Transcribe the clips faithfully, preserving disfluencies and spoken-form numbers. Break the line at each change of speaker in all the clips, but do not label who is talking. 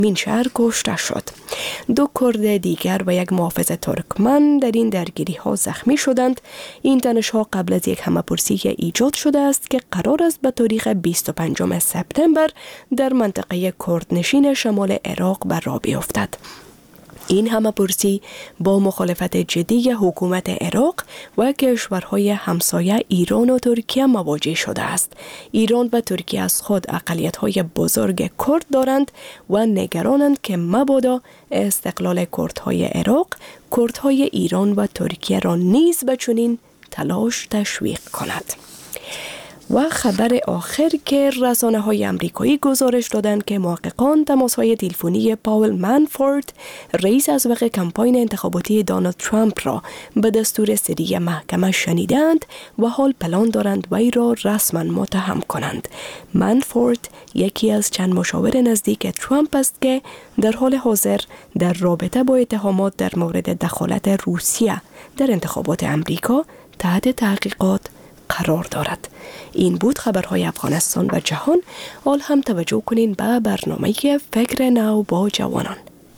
این شهر کشته شد. دو کرد دیگر و یک محافظ ترکمن در این درگیری ها زخمی شدند. این تنش ها قبل از یک همه‌پرسی ایجاد شده است که قرار است به تاریخ بیست و پنجم سپتامبر در منطقه کردنشین شمال عراق بر راه بیفتد. این همه‌پرسی با مخالفت جدی حکومت عراق و کشورهای همسایه ایران و ترکیه مواجه شده است. ایران و ترکیه از خود اقلیت‌های بزرگ کرد دارند و نگرانند که مبادا استقلال کردهای عراق کردهای ایران و ترکیه را نیز به چنین تلاش تشویق کند. و خبر آخر که رسانه های امریکایی گزارش دادند که محققان تماس های تلفنی پاول منافورت رئیس از وقت کمپاین انتخاباتی دونالد ترامپ را به دستور سری محکمه شنیدند و حال پلان دارند وی را رسما متهم کنند. منافورت یکی از چند مشاور نزدیک ترامپ است که در حال حاضر در رابطه با اتهامات در مورد دخالت روسیه در انتخابات امریکا تحت تحقیقات قرار دارد. این بود خبرهای افغانستان و جهان. حال هم توجه کنین به برنامه فکر نو با جوانان.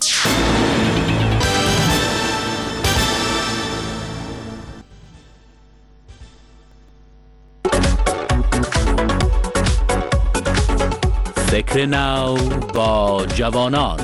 فکر نو با جوانان.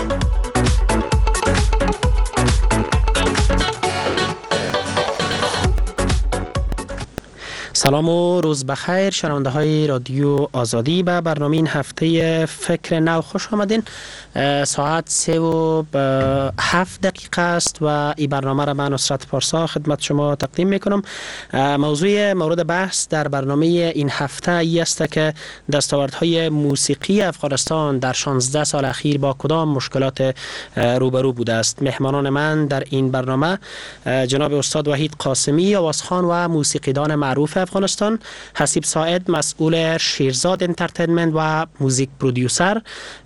سلام و روز بخیر شنونده های رادیو آزادی. به برنامه این هفته فکر نو خوش آمدین. ساعت سه و هفت دقیقه است و این برنامه را من نصرت پارسا خدمت شما تقدیم میکنم. موضوع مورد بحث در برنامه این هفته ای است که دستاوردهای موسیقی افغانستان در شانزده سال اخیر با کدام مشکلات روبرو بوده است. مهمانان من در این برنامه جناب استاد وحید قاسمی آوازخوان و موسیقیدان معروف افغانستان، حسیب ساعد مسئول شیرزاد انترتینمنت و موزیک پرودیوسر،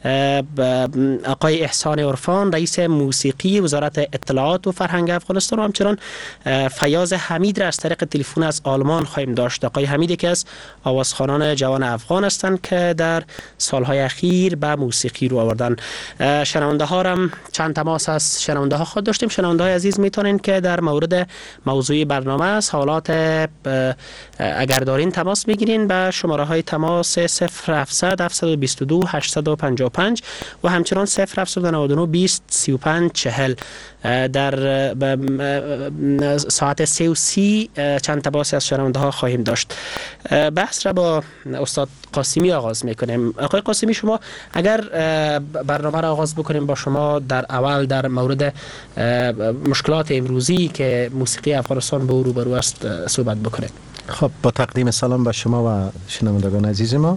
آقای احسان عرفان رئیس موسیقی وزارت اطلاعات و فرهنگ افغانستان و همچنان فیاض حمید را از طریق تلفن از آلمان خواهیم داشت. آقای حمید که از آوازخوانان جوان افغان هستند که در سالهای اخیر به موسیقی رو آوردن. شنونده ها هم چند تماس از شنونده ها خود داشتیم. شنونده های عزیز میتونین که در مورد موضوع برنامه سوالات اگر دارین تماس بگیرین به شماره های تماس صفر هفتصد هفتصد و بیست و دو هشتصد و پنجاه و پنج و همچنان صفر هفتصد و نود و نه بیست سی و پنج چهل. در ساعت سه و سی چند تماس از شنونده ها خواهیم داشت. بحث را با استاد قاسمی آغاز میکنیم. آقای قاسمی، شما اگر برنامه را آغاز بکنیم با شما در اول در مورد مشکلات امروزی که موسیقی افغانستان به او روبرو است صحبت بکنیم.
خب، با تقدیم سلام به شما و شنوندگان عزیز ما.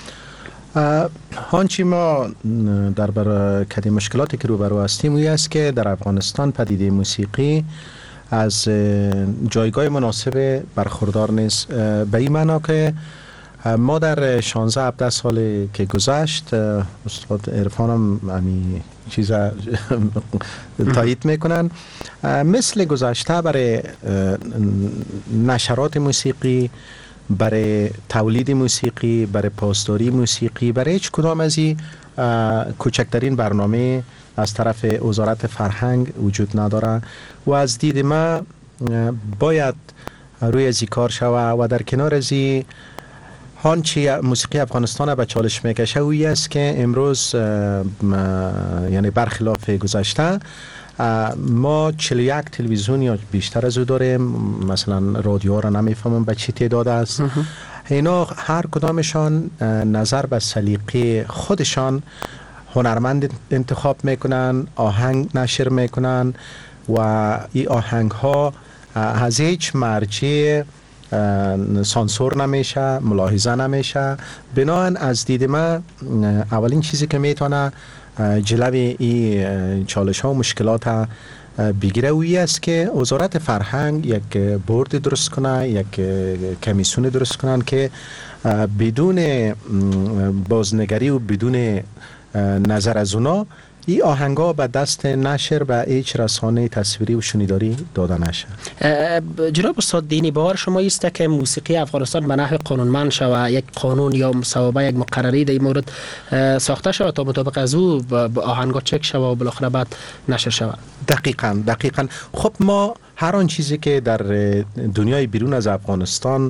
آنچه ما در برکت مشکلاتی که روبرو هستیم این است که در افغانستان پدیده موسیقی از جایگاه مناسب برخوردار نیست، به این معنا که ما در شانزده هفده سال که گذشت، استاد عرفان هم همین چیزا تایید میکنن، مثل گذشته برای نشرات موسیقی، برای تولید موسیقی، برای پاسداری موسیقی، برای هیچ کدام از این کوچکترین برنامه از طرف وزارت فرهنگ وجود نداره و از دید ما باید روی ازی کار شود و در کنار ازی هانچی موسیقی افغانستان به چالش میکشه اویی است که امروز یعنی برخلاف گذشته ما چهل و یک تلویزیون یا بیشتر از او داریم. مثلا رادیو را نمیفهمم به چی تعداد است. اینا هر کدامشان نظر به سلیقه خودشان هنرمند انتخاب میکنن، آهنگ نشر میکنن و این آهنگ ها از هیچ مرجع سانسور نمیشه، ملاحظه نمیشه. بنابراین از دید من اولین چیزی که میتونه جلوی این چالش ها و مشکلات بگیره اویی است که وزارت فرهنگ یک بورد درست کنه، یک کمیسیون درست کنن که بدون بازنگری و بدون نظر از اونا این آهنگا به دست نشر به هیچ رسانه تصویری و شنیداری داده نشه.
جناب استاد دینی، باور شما است که موسیقی افغانستان به نحو قانونمند شود، یک قانون یا مصوبه، یک مقرری در این مورد ساخته شود تا مطابق از او به آهنگا چک شود و بالاخره بعد نشر شود؟
دقیقاً دقیقاً. خب ما هر آن چیزی که در دنیای بیرون از افغانستان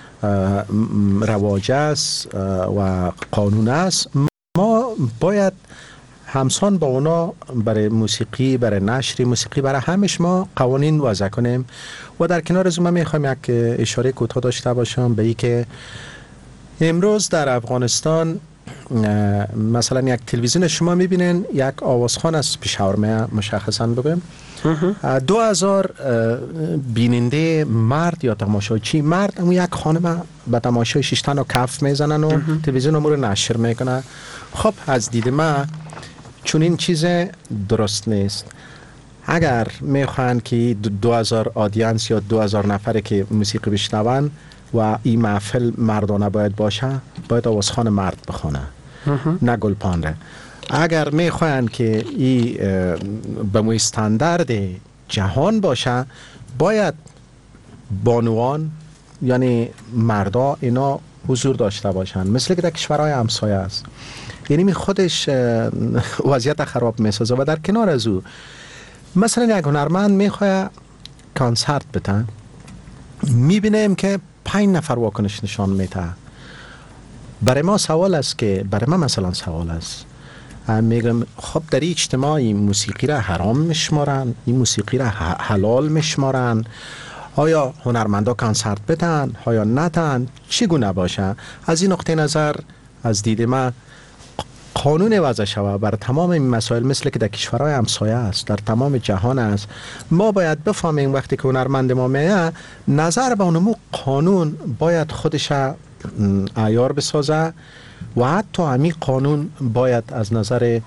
رواج است و قانون است، ما باید همسان با اونا برای موسیقی، برای نشر موسیقی، برای همش ما قوانین وضع کنیم. و در کنار از من میخوام یک اشاره کوتاه داشته باشم به این که امروز در افغانستان مثلا یک تلویزیون شما میبینین یک آوازخوان از پشاور، مشخصا بگم دو هزار بیننده مرد یا تماشاچی مرد اما یک خانم به تماشای شیشتن و کف میزنن و تلویزیون امور نشر میکنه. خب از دید من چون این چیز درست نیست. اگر میخوان که دو هزار آدینس یا دو هزار نفره که موسیقی بشنون و این محفل مردانه باید باشه، باید آوازخوان مرد بخونه نه گلپانره. اگر میخوان که این به موی استاندارد جهان باشه، باید بانوان یعنی مردا اینا حضور داشته باشن، مثل که در کشورهای همسایه است. یعنی می خودش وضعیت خراب میسازه. و در کنار از او مثلا یک هنرمند میخواه کانسرت بتن، میبینیم که پنج نفر واکنش نشان میده. برای ما سوال است که برای ما مثلا سوال است میگم خب در این اجتماع این موسیقی را حرام میشمارن، این موسیقی را حلال میشمارن؟ آیا هنرمندا کانسرت بتن آیا نتن؟ چگونه باشه؟ از این نقطه نظر از دید من قانون وضع شود بر تمام این مسائل، مثل که در کشورهای همسایه است، در تمام جهان است. ما باید بفهمیم وقتی که هنرمند ما میه نظر به اونمو قانون باید خودش عیار بسازه و حتی همین قانون باید از نظر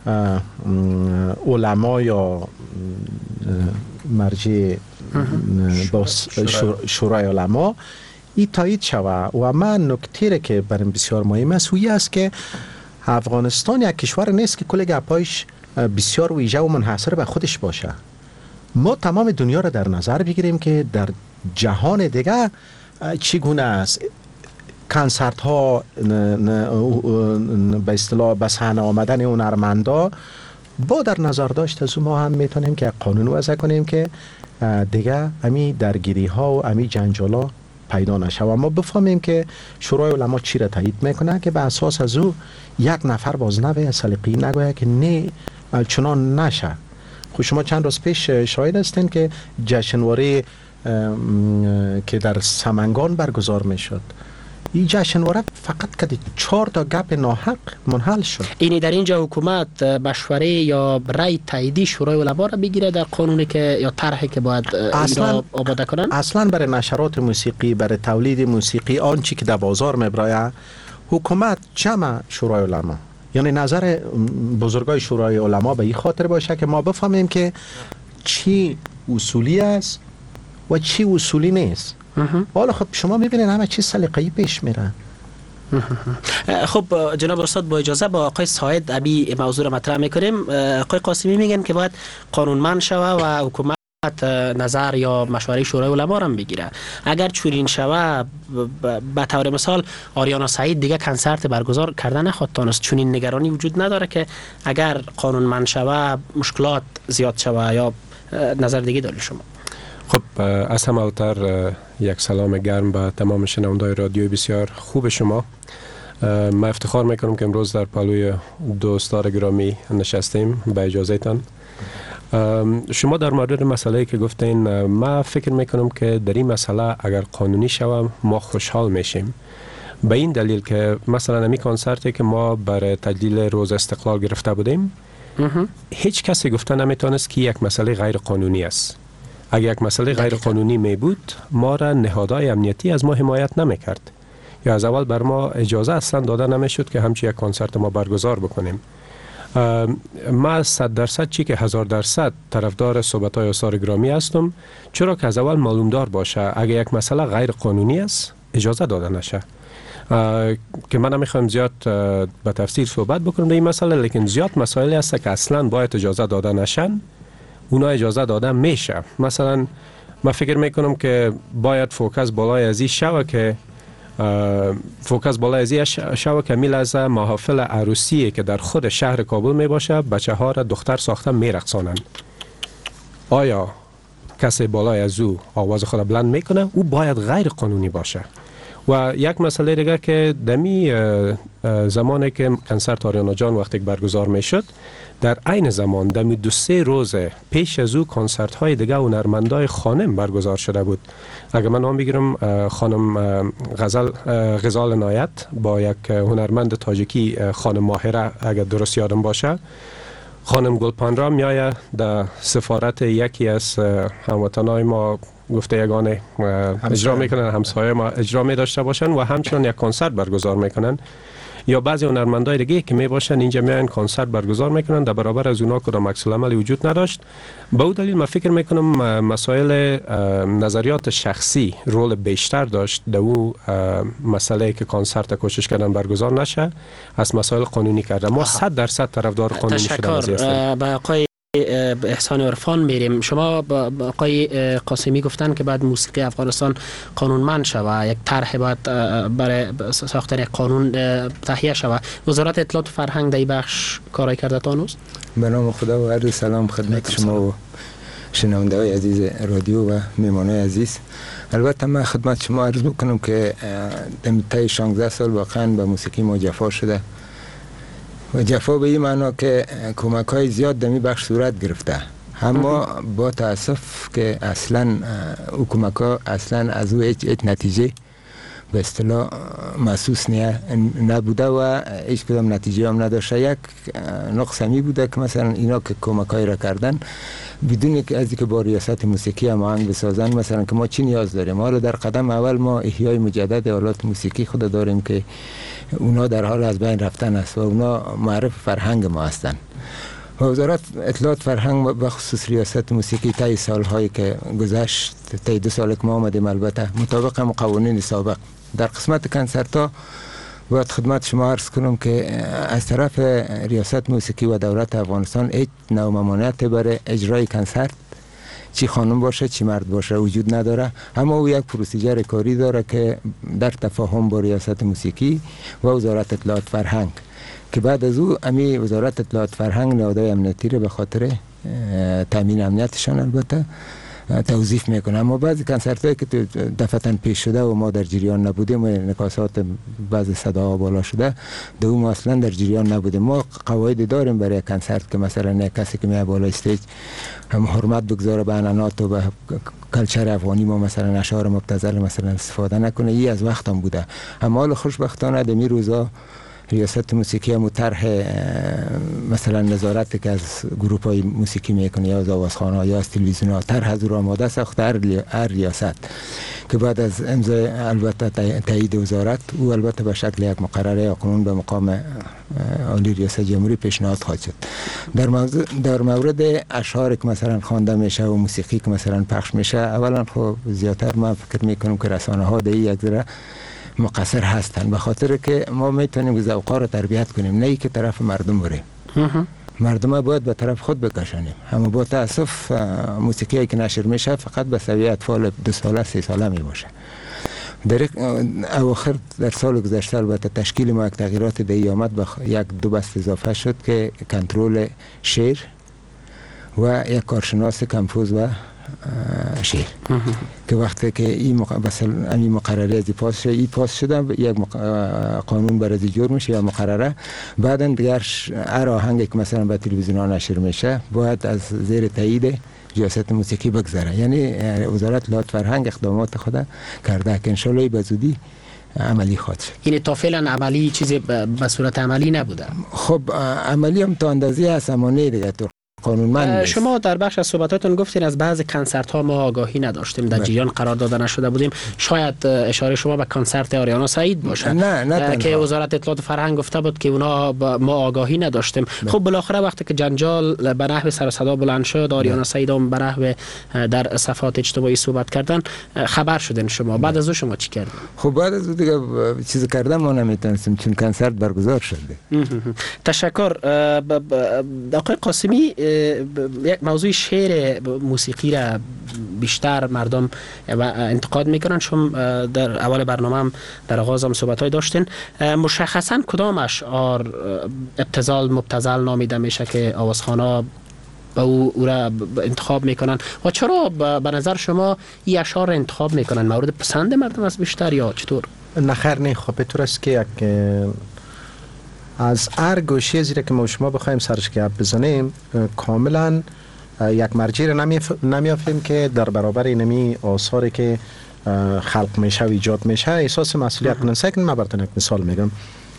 علما یا مرجع شورای علما ای تایید شود. و من نکته که برام بسیار مهم است وی است که افغانستان یک کشور نیست که کل گپایش بسیار ویژه و منحصر به خودش باشه. ما تمام دنیا را در نظر بگیریم که در جهان دیگه چگونه است. کنسرت ها به اصطلاح به صحنه آمدن هنرمندا با در نظر داشت از ما هم میتونیم که قانون وضع کنیم که دیگه امی درگیری ها و امی جنجال ها پیدا نشه و ما بفهمیم که شورای علما چی را تایید میکنه که به اساس از او یک نفر باز نوه سلیقه‌ای نگوید که نه چنان نشه. خب شما چند روز پیش شاهد هستین که جشنواره که در سمنگان برگزار میشد، این جشنواره فقط که چهار تا گپ ناحق منحل شد. اینی
در اینجا حکومت مشوره یا رای تاییدی شورای علما را بگیره در قانونی که یا طرحی که باید اصلا آماده کنن؟
اصلا برای نشرات موسیقی، برای تولید موسیقی، آنچه که در بازار میبرایه حکومت جمع شورای علما، یعنی نظر بزرگای شورای علما به این خاطر باشه که ما بفهمیم که چی اصولی است و چی اصولی نیست. حالا خب شما میبینید همه چیز سلیقه‌ای پیش میره.
خب جناب استاد با اجازه با آقای ساید ابی موضوع را مطرح میکنیم. آقای قاسمی میگن که باید قانونمند شوه و حکومت نظر یا مشوره شورای علما را بگیره. اگر چورین شوه به طور مثال آریانا سعید دیگه کنسرت برگزار کردن نخواد تانست، چون این نگرانی وجود نداره که اگر قانونمند شوه مشکلات زیاد شوه، یا نظر دیگه دارید شما؟
خب از همه اوتر یک سلام گرم به تمام شنوندای رادیوی بسیار خوب شما. من افتخار میکنم که امروز در پالوی دوستدار گرامی نشستیم به اجازه تان. شما در مورد مسئله که گفتین، من فکر میکنم که در این مسئله اگر قانونی شوم ما خوشحال میشیم، به این دلیل که مثلا امی کنسرتی که ما برای تجلیل روز استقلال گرفته بودیم هیچ کسی گفته نمیتونست که یک مسئله غیر قانونی است. اگر یک مسئله غیر قانونی می بود ما را نهادهای امنیتی از ما حمایت نمی کرد یا از اول بر ما اجازه اصلا داده نمی شد که همچی یک کنسرت ما برگزار بکنیم. ما صد درصد چی که هزار درصد طرفدار صحبت‌های استاد گرامی هستم، چرا که از اول معلومدار باشه اگر یک مسئله غیر قانونی است اجازه داده نشه. که من نمیخوام زیاد به تفصیل صحبت بکنم در این مسئله، لیکن زیاد مسائلی هست که اصلا باید اجازه داده نشن، اونا اجازه داده میشه. مثلا من فکر میکنم که باید فوکس بالای ازی شوه که فوکس بالای ازی شوه که میلازه محافل عروسی که در خود شهر کابل می باشه بچه ها را دختر ساخته میرقصانن. آیا کسی بالای از او آواز خود بلند میکنه؟ او باید غیر قانونی باشه. و یک مسئله دیگه که دمی زمانی که کنسرت آریانا جان وقتی برگزار میشد، در عین زمان دمی دو سه روز پیش از او کنسرت های دیگه هنرمندای خانم برگزار شده بود. اگر من نام بگیرم، خانم غزل غزال عنایت با یک هنرمند تاجیکی خانم ماهره اگر درست یادم باشه، خانم گلپان را میایه در سفارت یکی از هموطنای ما گفته یگانه اجرا میکنن، همسایه ما اجرا می داشته باشن و همچنان یک کنسرت برگزار میکنن. یا بعضی هنرمندای دیگه که می باشن اینجا میان کنسرت برگزار میکنن، در برابر از اونا کدام عکس العملی وجود نداشت. به اون دلیل من فکر میکنم مسائل نظریات شخصی رول بیشتر داشت در او مسئله که کنسرت کوشش کردن برگزار نشه از مسائل قانونی کردن. ما صد درصد طرفدار قانونی شدن هستیم.
تشکر. به آقای احسان عرفان میریم. شما با آقای قاسمی گفتن که بعد موسیقی افغانستان قانونمند شود، یک طرح باید برای ساختن یک قانون تهیه شود. وزارت اطلاعات و فرهنگ در این بخش کارای کرده تانوست؟
به نام خدا و عرض سلام خدمت شما و شنونده های عزیز رادیو و میمانای عزیز. البته من خدمت شما عرض بکنم که در طی شانزده سال واقعا به موسیقی ما جفا شده و جفا به این معنا که کمک های زیاد در این بخش صورت گرفته، اما با تاسف که اصلا او کمک ها اصلا از او هیچ نتیجه به اصطلاح محسوس نبوده و هیچ کدام نتیجه هم نداشته. یک نقص همی بوده که مثلا اینا که کمک های را کردن بدون که از که با ریاست موسیقی هم آهنگ بسازن، مثلا که ما چی نیاز داریم. حالا در قدم اول ما احیای مجدد آلات موسیقی خود داریم که اونا در حال از بین رفتن است و اونا معرف فرهنگ ما هستند. و وزارت اطلاعات فرهنگ به خصوص ریاست موسیقی طی سالهایی که گذشت، طی دو سال که ما آمدیم، البته مطابق هم قوانین سابق در قسمت کنسرت ها باید خدمت شما عرض کنم که از طرف ریاست موسیقی و دولت افغانستان هیچ نوع ممانعت برای اجرای کنسرت چی خانم باشه چی مرد باشه وجود نداره. اما او یک پروسیجر کاری داره که در تفاهم با ریاست موسیقی و وزارت اطلاعات فرهنگ که بعد از او امی وزارت اطلاعات فرهنگ نهادهای امنیتی رو به خاطر تامین امنیتشان البته توظیف میکنه. اما بعضی کنسرت هایی که دفعتاً پیش شده و ما در جریان نبودیم و نکاسات بعضی صداها بالا شده دو ما اصلا در جریان نبودیم. ما قواعد داریم برای کنسرت که مثلا نه کسی که میاد بالا استیج هم حرمت بگذاره به عنعنات و به کلچر افغانی ما، مثلا اشعار مبتذل مثلا استفاده نکنه. این از وقت هم بوده. اما حال خوشبختانه در این روزا ریاست موسیقی هم طرح مثلا نظارت که از گروپ های موسیقی میکنه یا از آوازخانه ها یا از تلویزیون ها طرح حضور آماده ساخته هر ریاست که بعد از امضای البته تایید وزارت او البته به شکل یک مقرره قانون به مقام عالی ریاست جمهوری پیشنهاد خواهد شد. در موضوع در مورد اشعار که مثلا خوانده میشه و موسیقی که مثلا پخش میشه، اولا خب زیادتر من فکر میکنم که رسانه ها در یک ذره مقصر هستن، به خاطر که ما میتونیم ذوقا رو تربیت کنیم، نه ای که طرف مردم بریم. مردم باید به طرف خود بکشانیم. اما با تاسف موسیقی که نشر میشه فقط به سویه اطفال دو ساله سه ساله می باشه. در اواخر در سال گذشته البته تشکیل ما یک تغییرات دیگه آمد، به یک دو بست اضافه شد که کنترل شعر و یک کارشناس کمپوز و شعر که وقتی که این مق... مثلا این مقرره از پاس شد، این پاس شده یک مق... قانون برای جور میشه یا مقرره، بعدا دیگر هر آهنگی که مثلا به تلویزیون ها نشر میشه باید از زیر تایید ریاست موسیقی بگذره. یعنی وزارت اطلاعات فرهنگ اقدامات خود کرده که انشالله به زودی عملی خواهد شد.
یعنی تا فعلا عملی چیزی به صورت عملی نبوده؟
خب عملی هم تا اندازی هست، اما نه دیگه. قانونمند نیست.
شما در بخش از صحبتاتون گفتین از بعض کنسرت ها ما آگاهی نداشتیم، در جریان قرار داده نشده بودیم. شاید اشاره شما به کنسرت آریانا سعید باشه.
نه نه
که وزارت اطلاعات و فرهنگ گفته بود که اونا ما آگاهی نداشتیم. خب بالاخره وقتی که جنجال به نحو سر و صدا بلند شد، آریانا سعید هم به نحو در صفحات اجتماعی صحبت کردن، خبر شدین شما. بعد از اون شما چی کردین؟
خب بعد از اون دیگه چیز کردن ما نمیتونستیم چون کنسرت برگزار شده.
تشکر. آقای قاسمی، یک موضوع شعر موسیقی را بیشتر مردم انتقاد میکنن. شما در اول برنامه هم در آغاز هم صحبت‌های داشتین. مشخصاً کدام اشعار ابتذال مبتذل نامیده میشه که آوازخوانا با او, او را انتخاب میکنن و چرا به نظر شما این اشعار را انتخاب میکنن؟ مورد پسند مردم است بیشتر یا چطور؟
نخیر نه، خب به طور است که یک از هر گوشه زیره که ما شما بخوایم سرش گپ بزنیم کاملا یک مرجع را نمیافیم که در برابر اینمی آثاری که خلق میشه و ایجاد میشه احساس مسئولیت کنن. سکن من براتون یک مثال میگم.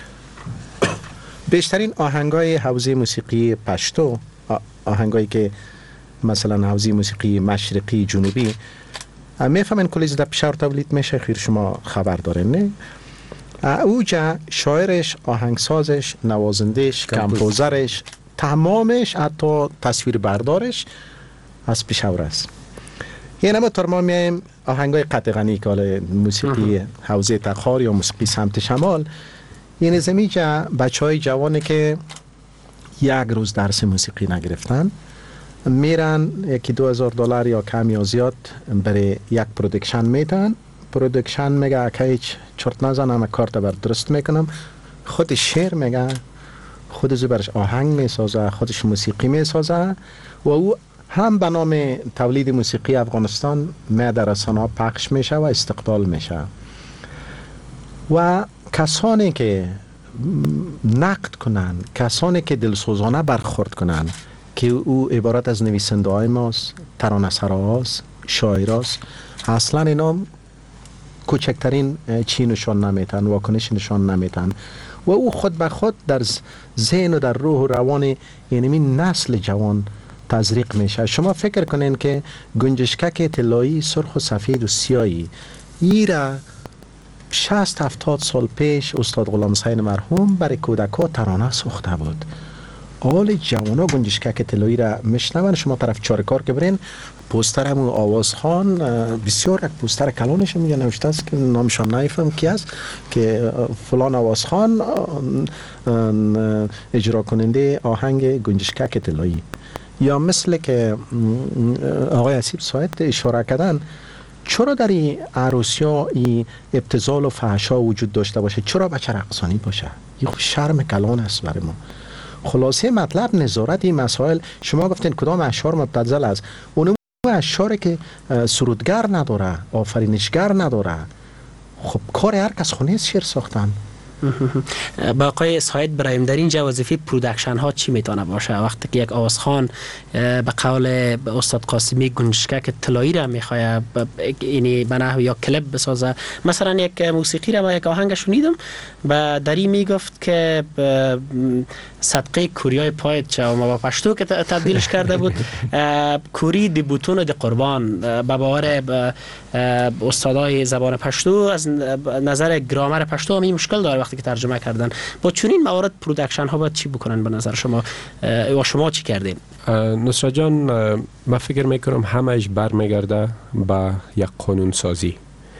بیشترین آهنگای حوزه موسیقی پشتو، آهنگایی که مثلا حوزه موسیقی مشرقی جنوبی، میفهمن کلیز در پشاور تولید میشه. خیر شما خبر دارین نه؟ اوجا شاعرش، آهنگسازش، نوازندش، کمپوزرش، تمامش حتی تصویر بردارش از پشاور است. یعنی ما ترما میایم آهنگای قطع غنی که موسیقی حوزه تخار یا موسیقی سمت شمال، یعنی زمیجا بچه های جوانی که یک روز درس موسیقی نگرفتن میرن یکی دو هزار دلار یا کم یا زیاد برای یک پرودکشن میتن. پرودکشن میگه که هیچ چرت نزنم، کارت بر درست میکنم. خود شعر میگه، خود زبرش آهنگ میسازه، خودش موسیقی میسازه و او هم به نام تولید موسیقی افغانستان می در رسانه‌ها پخش میشه و استقبال میشه. و کسانی که نقد کنن، کسانی که دلسوزانه برخورد کنن که او عبارت از نویسنده های ماست، ترانه‌سراهاست، شاعراست، اصلا اینا کوچکترین چی نشان نمیتن، واکنش نشان نمیتن و او خود به خود در ذهن و در روح و روان یعنی نسل جوان تزریق میشه. شما فکر کنین که گنجشکک طلایی سرخ و سفید و سیاهی ایرا شصت هفتاد سال پیش استاد غلام حسین مرحوم برای کودکا ترانه ساخته بود. آل جوانا گنجشکک طلایی را میشنون. شما طرف چارکار که برین پوستر همون آوازخوان بسیار یک پوستر کلانش میگه نوشته است که نامشان نایفهم کی است که فلان آوازخوان اجرا کننده آهنگ گنجشکک طلایی. یا مثل که آقای حسیب ساعت اشاره کردن، چرا در این عروسی ها این ابتذال و فحشا وجود داشته باشه؟ چرا بچه رقصانی باشه؟ این شرم کلان است برای ما. خلاصه مطلب نظارت این مسائل. شما گفتین کدام اشعار مبتذل است؟ اون اشعاری که سرودگر نداره، آفرینشگر نداره، خب کار هر کس خونه شعر ساختن.
با آقای اسحاید برایم در اینجا وظیفه پرودکشن ها چی میتونه باشه وقتی که یک آوازخوان به قول استاد قاسمی گنجشکک طلایی را میخواد یعنی به نحو یا کلیپ بسازه؟ مثلا یک موسیقی را با یک آهنگ شنیدم و در این میگفت که صدقه کوریای پایت چه و ما با پشتو که تبدیلش کرده بود کوری دی بوتون دی قربان. به باور استادای زبان پشتو از نظر گرامر پشتو هم این مشکل داره وقتی که ترجمه کردن. با چنین موارد پرودکشن ها باید چی بکنن به نظر شما و شما چی کردین؟
نصرت جان، من فکر میکنم همهش برمیگرده به یک قانون سازی.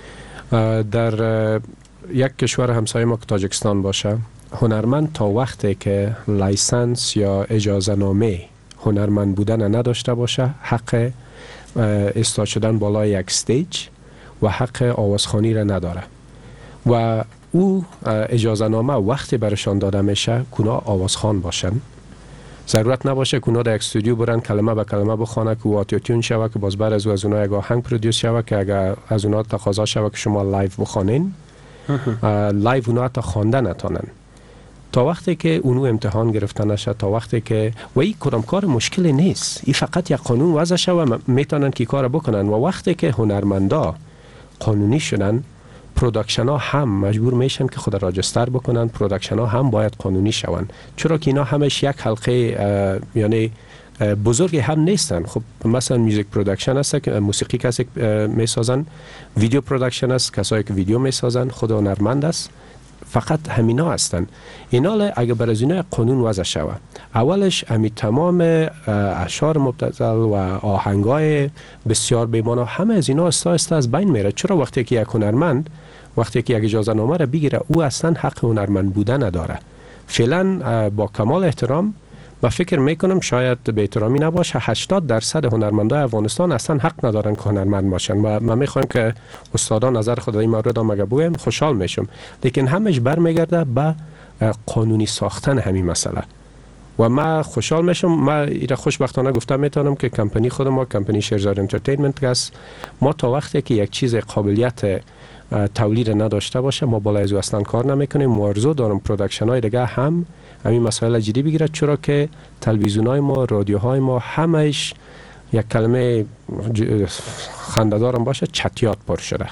در یک کشور همسایه ما که تاجیکستان باشه، هنرمند تا وقتی که لایسنس یا اجازه نامه هنرمند بودن نداشته باشه، حق استاد شدن بالای یک استیج و حق آوازخوانی را نداره و او اجازه نامه وقتی برشان داده میشه کنا آوازخوان باشن. ضرورت نباشه کنا در یک استودیو برن کلمه به کلمه بخونه که اتوتیون شوه که باز بعد از او از اونها یک آهنگ پرودیوس شوه که اگر از اونها تقاضا شوه که شما لایو بخونین، لایو اونها تا خوانده نتونن. تا وقتی که اونو امتحان گرفته نشه، تا وقتی که و این کدام کار مشکلی نیست، این فقط یک قانون وضع شوه میتونن که کار بکنن و وقتی که هنرمندا قانونی شدن، پرودکشن ها هم مجبور میشن که خود راجستر بکنن، پرودکشن ها هم باید قانونی شون، چرا که اینا همش یک حلقه یعنی بزرگی هم نیستن. خب مثلا میوزیک پروداکشن هست که موسیقی کسی میسازن، ویدیو پروداکشن است کسایی که ویدیو میسازن، خود هنرمند است. فقط همینا هستن. اینا اگه بر از اینا قانون وضع شود، اولش امی تمام اشعار مبتذل و آهنگای بسیار بی‌معنی همه از اینا استا استا از بین میره. چرا وقتی که یک هنرمند وقتی که یک اجازه نامه را بگیره او اصلا حق هنرمند بودن نداره. فعلا با کمال احترام و فکر میکنم شاید به احترامی نباشه، هشتاد درصد هنرمندای افغانستان اصلا حق ندارن که هنرمند باشن و من میخوام که استادان نظر خود در این مورد هم اگه بگویم خوشحال میشم. لیکن همش برمیگرده به قانونی ساختن همین مسئله و من خوشحال میشم. من ایره خوشبختانه گفتم میتونم که کمپانی خود ما کمپانی شیرزاد انترتینمنت است، ما تا وقتی که یک چیز قابلیت تولید نداشته باشه ما بالای از اصلا کار نمیکنیم. موارزو دارم پروداکشن های دیگه هم همین مسائل جدی بگیره، چرا که تلویزیون های ما، رادیو های ما همش یک کلمه خنده‌دارم باشه چتیات پر شده.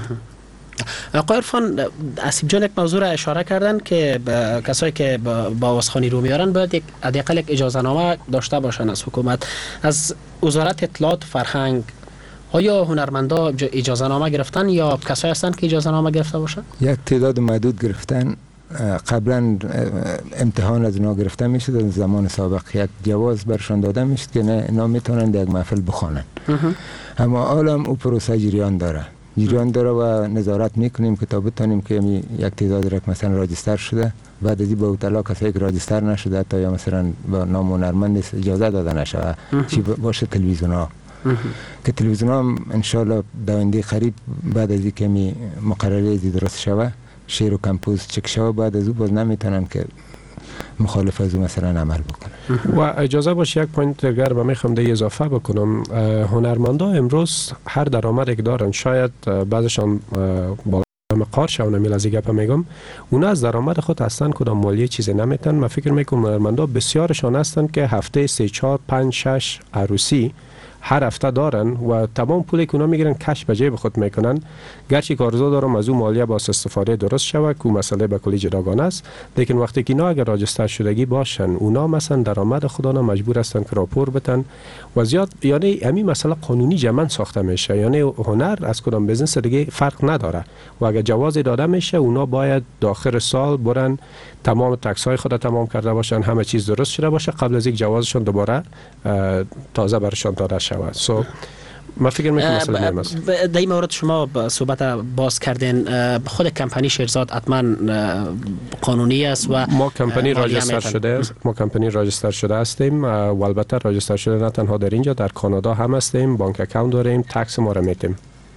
آقای عرفان، اسیب جان یک موضوع را اشاره کردن که کسایی که با آوازخوانی رو میارن باید یک حداقل یک اجازه نامه داشته باشن از حکومت. از وزارت اطلاعات فرهنگ آیا هنرمندا اجازه نامه گرفتن یا کسایی هستن که اجازه نامه گرفته باشن؟
یک تعداد محدود گرفتن. قبلا امتحان از اونا گرفته میشد، از زمان سابق یک جواز برشان داده میشد که نه اینا میتونن یک محفل بخوانن. اما حالا او پروسه جریان داره جریان داره و نظارت میکنیم که تا بتونیم که یک تعداد را مثلا راجستر شده، بعد از این با اطلاع کسایی که راجستر نشده تا یا مثلا با نام هنرمند اجازه داده نشه چی باشه تلویزیون ها که تلویزیون ها ان شاء الله داینده قریب بعد از اینکه می مقرره زی درست شوه شیر و کمپوز چک شوه بعد از او باز نمیتونن که مخالف از او مثلا عمل بکنن.
و اجازه باشه یک پوینت دیگر من میخوام ده اضافه بکنم. هنرمندا امروز هر درآمدی که دارن شاید بعضشان با مقار شون میل از گپ میگم اونا از درآمد خود اصلا کدام مالیه چیزی نمیتن. من فکر میکنم هنرمندا بسیارشان هستن که هفته سه چهار پنج شش عروسی هر هفته دارن و تمام پولی که اونا میگیرن کش به جیب خود میکنن. گرچه کارزو دارم از اون مالیه با استفاده درست شود که مسئله به کلی جداگانه است، لیکن وقتی که اینا اگر راجستر شدگی باشن اونا مثلا درآمد خودانا مجبور هستن که راپور بتن و زیاد یعنی همین مسئله قانونی جمن ساخته میشه. یعنی هنر از کدام بزنس دیگه فرق نداره و اگر جواز داده میشه اونا باید داخل سال برن تمام تکس های خود تمام کرده باشن، همه چیز درست شده باشه قبل از یک جوازشون دوباره تازه برشان داده شود. سو ما فکر میکنم مسئله مهم است.
در این مورد شما صحبت باز کردین، خود کمپانی شیرزاد حتما قانونی است و
ما کمپانی راجستر شده است. ما کمپانی راجستر شده هستیم و البته راجستر شده نه تنها در اینجا در کانادا هم هستیم، بانک اکاونت داریم، تکس ما را میتیم.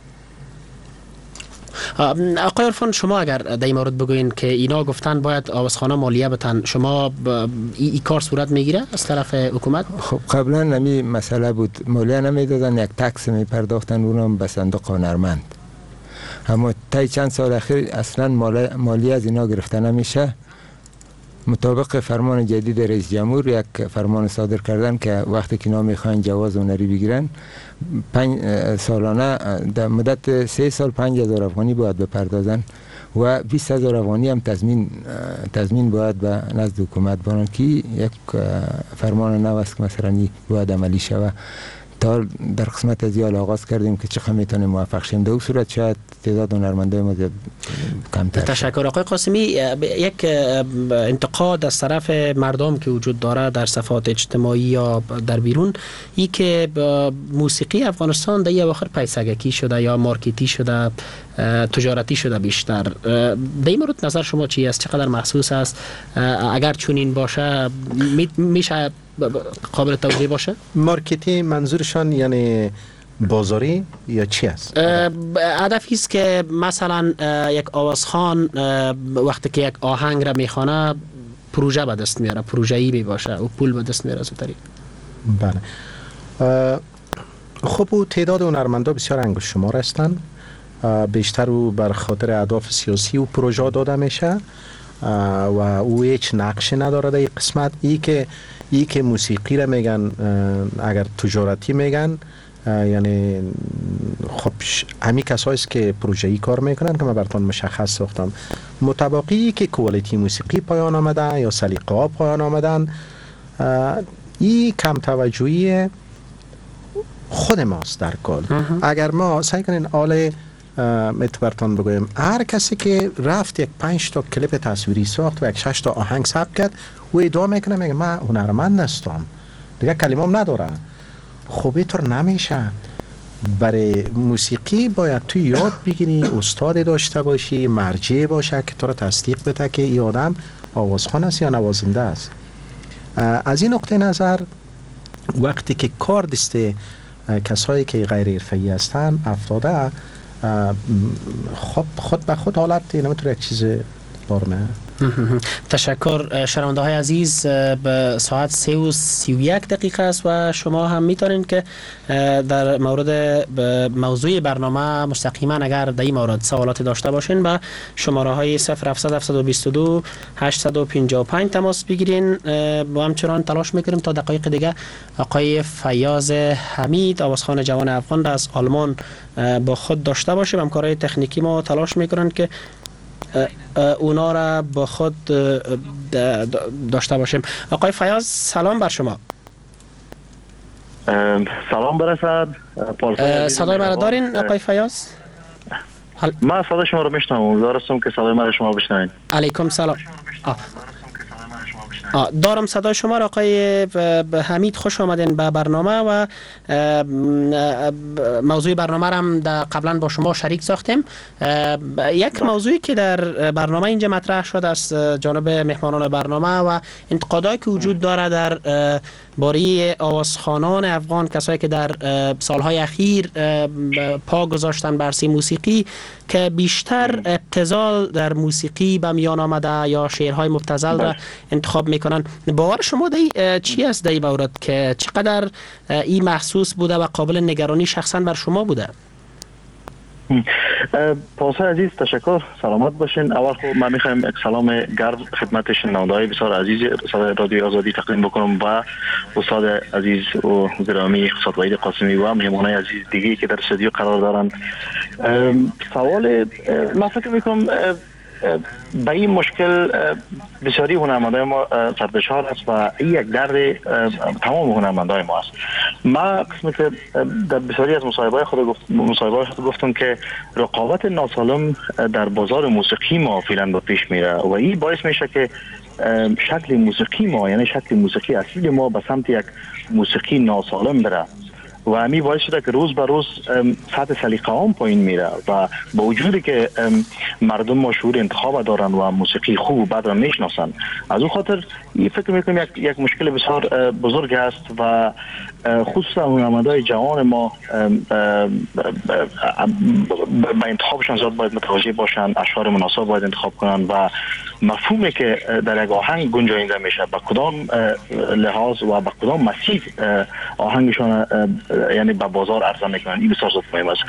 آقای عرفان، شما اگر در این مورد بگوین که اینا گفتن باید آوازخانه مالیه بتن، شما این ای کار صورت میگیره از طرف حکومت؟
خب قبلا نمی مسئله بود، مالیه نمیدادن، یک تکس می پرداختن اونم به صندوق هنرمند. اما تا چند سال اخیر اصلا مالیه از اینا گرفته نمیشه. مطابق فرمان جدید رئیس جمهور یک فرمان صادر کردن که وقتی که اینا میخواین جواز هنری بگیرن پنج سالانه در مدت سه سال پنج هزار افغانی باید بپردازن و بیست هزار افغانی هم تضمین تضمین باید به نزد حکومت بانن که یک فرمان نو است که مثلا باید عملی شود. تا در قسمت از یال آغاز کردیم که چقدر میتونیم موفق شیم. در اون صورت شاید تعداد هنرمندای ما کمتر.
تشکر آقای قاسمی. یک انتقاد از طرف مردم که وجود داره در صفحات اجتماعی یا در بیرون ای که موسیقی افغانستان در یه آخر پیسگکی شده یا مارکتی شده، تجارتی شده بیشتر. در این مورد نظر شما چی است؟ چقدر محسوس است؟ اگر چنین باشه میشه قابل توجیه باشه؟
مارکتی منظورشان یعنی بازاری یا چی است؟
هدفی است که مثلا یک آوازخوان وقتی که یک آهنگ را میخوانه پروژه به دست میاره، پروژه‌ای می باشه و پول به دست میاره از اون طریق.
بله. خب او تعداد هنرمندا بسیار انگشت شمار هستند. بیشتر او بر خاطر اهداف سیاسی و پروژه داده میشه و او هیچ نقشی نداره در این قسمت. ای که ای که موسیقی را میگن اگر تجارتی میگن یعنی خب همین کسایی است که پروژه‌ای کار میکنن که من براتون مشخص ساختم. مطابقی که کوالیتی موسیقی پایان آمده یا سلیقه ها پایان آمدن این کم توجهی خود ماست در کل. اگر ما سعی کنین آل متبرتان بگویم هر کسی که رفت یک پنج تا کلیپ تصویری ساخت و یک شش تا آهنگ ثبت کرد و ادعا میکنه میگه من هنرمند هستم دیگه کلمام نداره، خب اینطور نمیشه. برای موسیقی باید تو یاد بگیری، استاد داشته باشی، مرجع باشه که تو را تصدیق بده که این آدم آوازخوان است یا نوازنده است. از این نقطه نظر وقتی که کار دست کسایی که غیر حرفه‌ای هستن افتاده، خود خود به خود حالت نمیتونه یک چیز بارمه.
تشکر. شنونده های عزیز، به ساعت سه و سی و یک دقیقه است و شما هم میتونید که در مورد موضوع برنامه مستقیما اگر در این مورد سوالات داشته باشین به شماره های صفر هفتصد هفتصد و بیست و دو هشتصد و پنجاه و پنج تماس بگیرین. با همچنان تلاش میکنیم تا دقایق دیگه آقای فیاض حمید، آوازخوان جوان افغان را از آلمان با خود داشته باشیم. همکارای تکنیکی ما تلاش میکنن که اونا را با خود داشته باشیم. آقای فیاض سلام بر شما.
سلام برسد.
صدای مرا دارین آقای فیاض؟
من صدای شما رو میشنم، امیدوارم که صدای مرا شما بشنوین.
علیکم سلام. آه. آه دارم صدای شما را آقای حمید. خوش آمدین به برنامه و موضوع برنامه را هم قبلا با شما شریک ساختیم. یک موضوعی که در برنامه اینجا مطرح شد از جانب مهمانان برنامه و انتقادایی که وجود داره در باره آوازخوانان افغان، کسایی که در سالهای اخیر پا گذاشتن بر سی موسیقی که بیشتر ابتذال در موسیقی به میان آمده یا شعرهای مبتذل را انتخاب میکنن. باور شما دی چی است در این مورد که چقدر این محسوس بوده و قابل نگرانی شخصا بر شما بوده؟
پاسای عزیز تشکر، سلامت باشین. اول خب من میخوایم یک سلام گرم خدمت شنونده‌های بسیار عزیز رادیو آزادی تقدیم بکنم و استاد عزیز و گرامی استاد وحید قاسمی و مهمانای عزیز دیگه که در استودیو قرار دارند. سوال من فکر میکنم به این مشکل بسیاری هنرمندای ما سربشار است و این یک درد تمام هنرمندای ما است. ما قسمت در بسیاری از مصاحبه‌های خود گفت مصاحبه‌های خود گفتم که رقابت ناسالم در بازار موسیقی ما فعلا به پیش میره و این باعث میشه که شکل موسیقی ما، یعنی شکل موسیقی اصلی ما به سمت یک موسیقی ناسالم بره و همین باعث شده که روز به روز سطح سلیقه هم پایین میره و با وجودی که مردم ما شعور انتخاب دارن و موسیقی خوب و بد را میشناسن، از اون خاطر این فکر میکنم یک یک مشکل بسیار بزرگ است و خصوصا هنرمندای جوان ما به انتخابشان زیاد باید متوجه باشن، اشعار مناسب باید انتخاب کنن و مفهومی که در یک آهنگ گنجانیده میشه به کدام لحاظ و به کدام مسیر آهنگشان یعنی به بازار عرضه میکنن، این بسیار مهم است.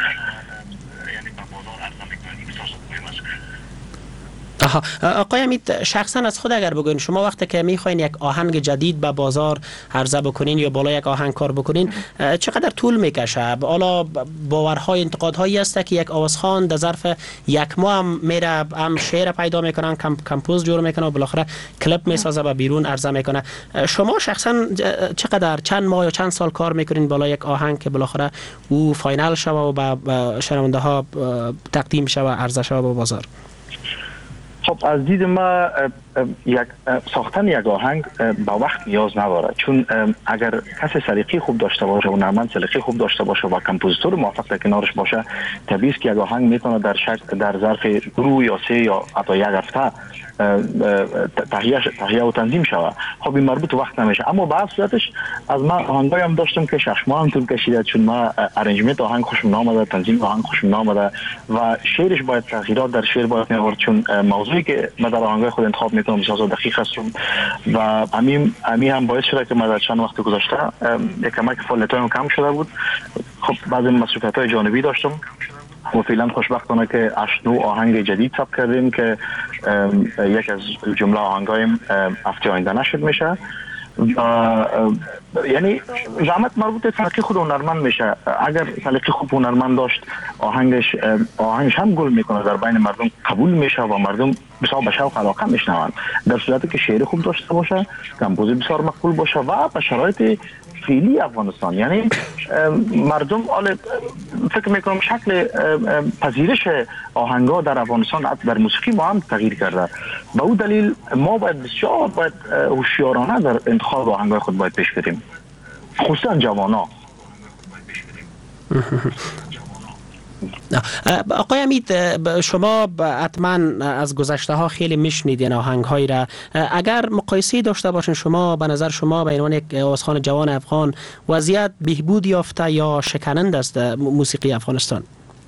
آها. آقای امید، شخصا از خود اگر بگوین شما وقتی که میخواین یک آهنگ جدید به بازار عرضه بکنین یا بالا یک آهنگ کار بکنین چقدر طول میکشه؟ حالا باورهای انتقادهایی است که یک آوازخوان در ظرف یک ماه هم میره هم شعر پیدا میکنن، کم کمپوز جور میکنه و بالاخره کلیپ میسازه و بیرون عرضه میکنه. شما شخصا چقدر چند ماه یا چند سال کار میکنین بالا یک آهنگ که بالاخره او فاینال شوه و به شنونده ها تقدیم شوه و عرضه شوه به بازار؟
خب از دید ما یک ساختن یک آهنگ با وقت نیاز نداره، چون اگر کسی سلیقه خوب داشته باشه و هنرمند سلیقه خوب داشته باشه و کمپوزیتور موفق در کنارش باشه، طبیعی است که یک آهنگ میتونه در شک در ظرف دو یا سه یا حتی یک هفته تهیه تهیه و تنظیم شود. خب این مربوط وقت نمیشه، اما به صورتش از من آهنگایی هم داشتم که شش ماه هم طول کشیده، چون ما ارنجمنت آهنگ خوشم نامده، تنظیم آهنگ خوشم نامده و شعرش باید تغییرات در شعر باید می‌آورد، چون موضوعی که من در آهنگای خود انتخاب میکنم بسیار دقیق هستم و همین همین هم باعث شده که من در چند وقت گذشته یک کمک فعالیتام کم شده بود. خب بعضی مسئولیت‌های جانبی داشتم و فعلا خوشبختانه که هشت نو آهنگ جدید ثبت کردیم که یک از جمله آهنگایم هفته آینده نشر میشه و یعنی زحمت مربوط به سلیقه خود هنرمند میشه. اگر سلیقه خوب هنرمند داشت آهنگش آهنگش هم گل میکنه، در بین مردم قبول میشه و مردم بسیار به شوق علاقه میشنوند. در صورتی که شعر خوب داشته باشه، کمپوز بسیار مقبول باشه و به شرایط فعلی افغانستان، یعنی مردم حال فکر میکنم شکل پذیرش آهنگا در افغانستان در موسیقی ما هم تغییر کرده. به اون دلیل ما باید بسیار باید هوشیارانه در انتخاب آهنگای خود باید پیش بریم، خصوصا جوانا.
آقای امید، شما حتما از گذشته ها خیلی میشنیدین آهنگ هایی را، اگر مقایسه داشته باشین شما به نظر شما به عنوان یک آوازخوان جوان افغان وضعیت بهبود یافته یا شکننده است موسیقی افغانستان؟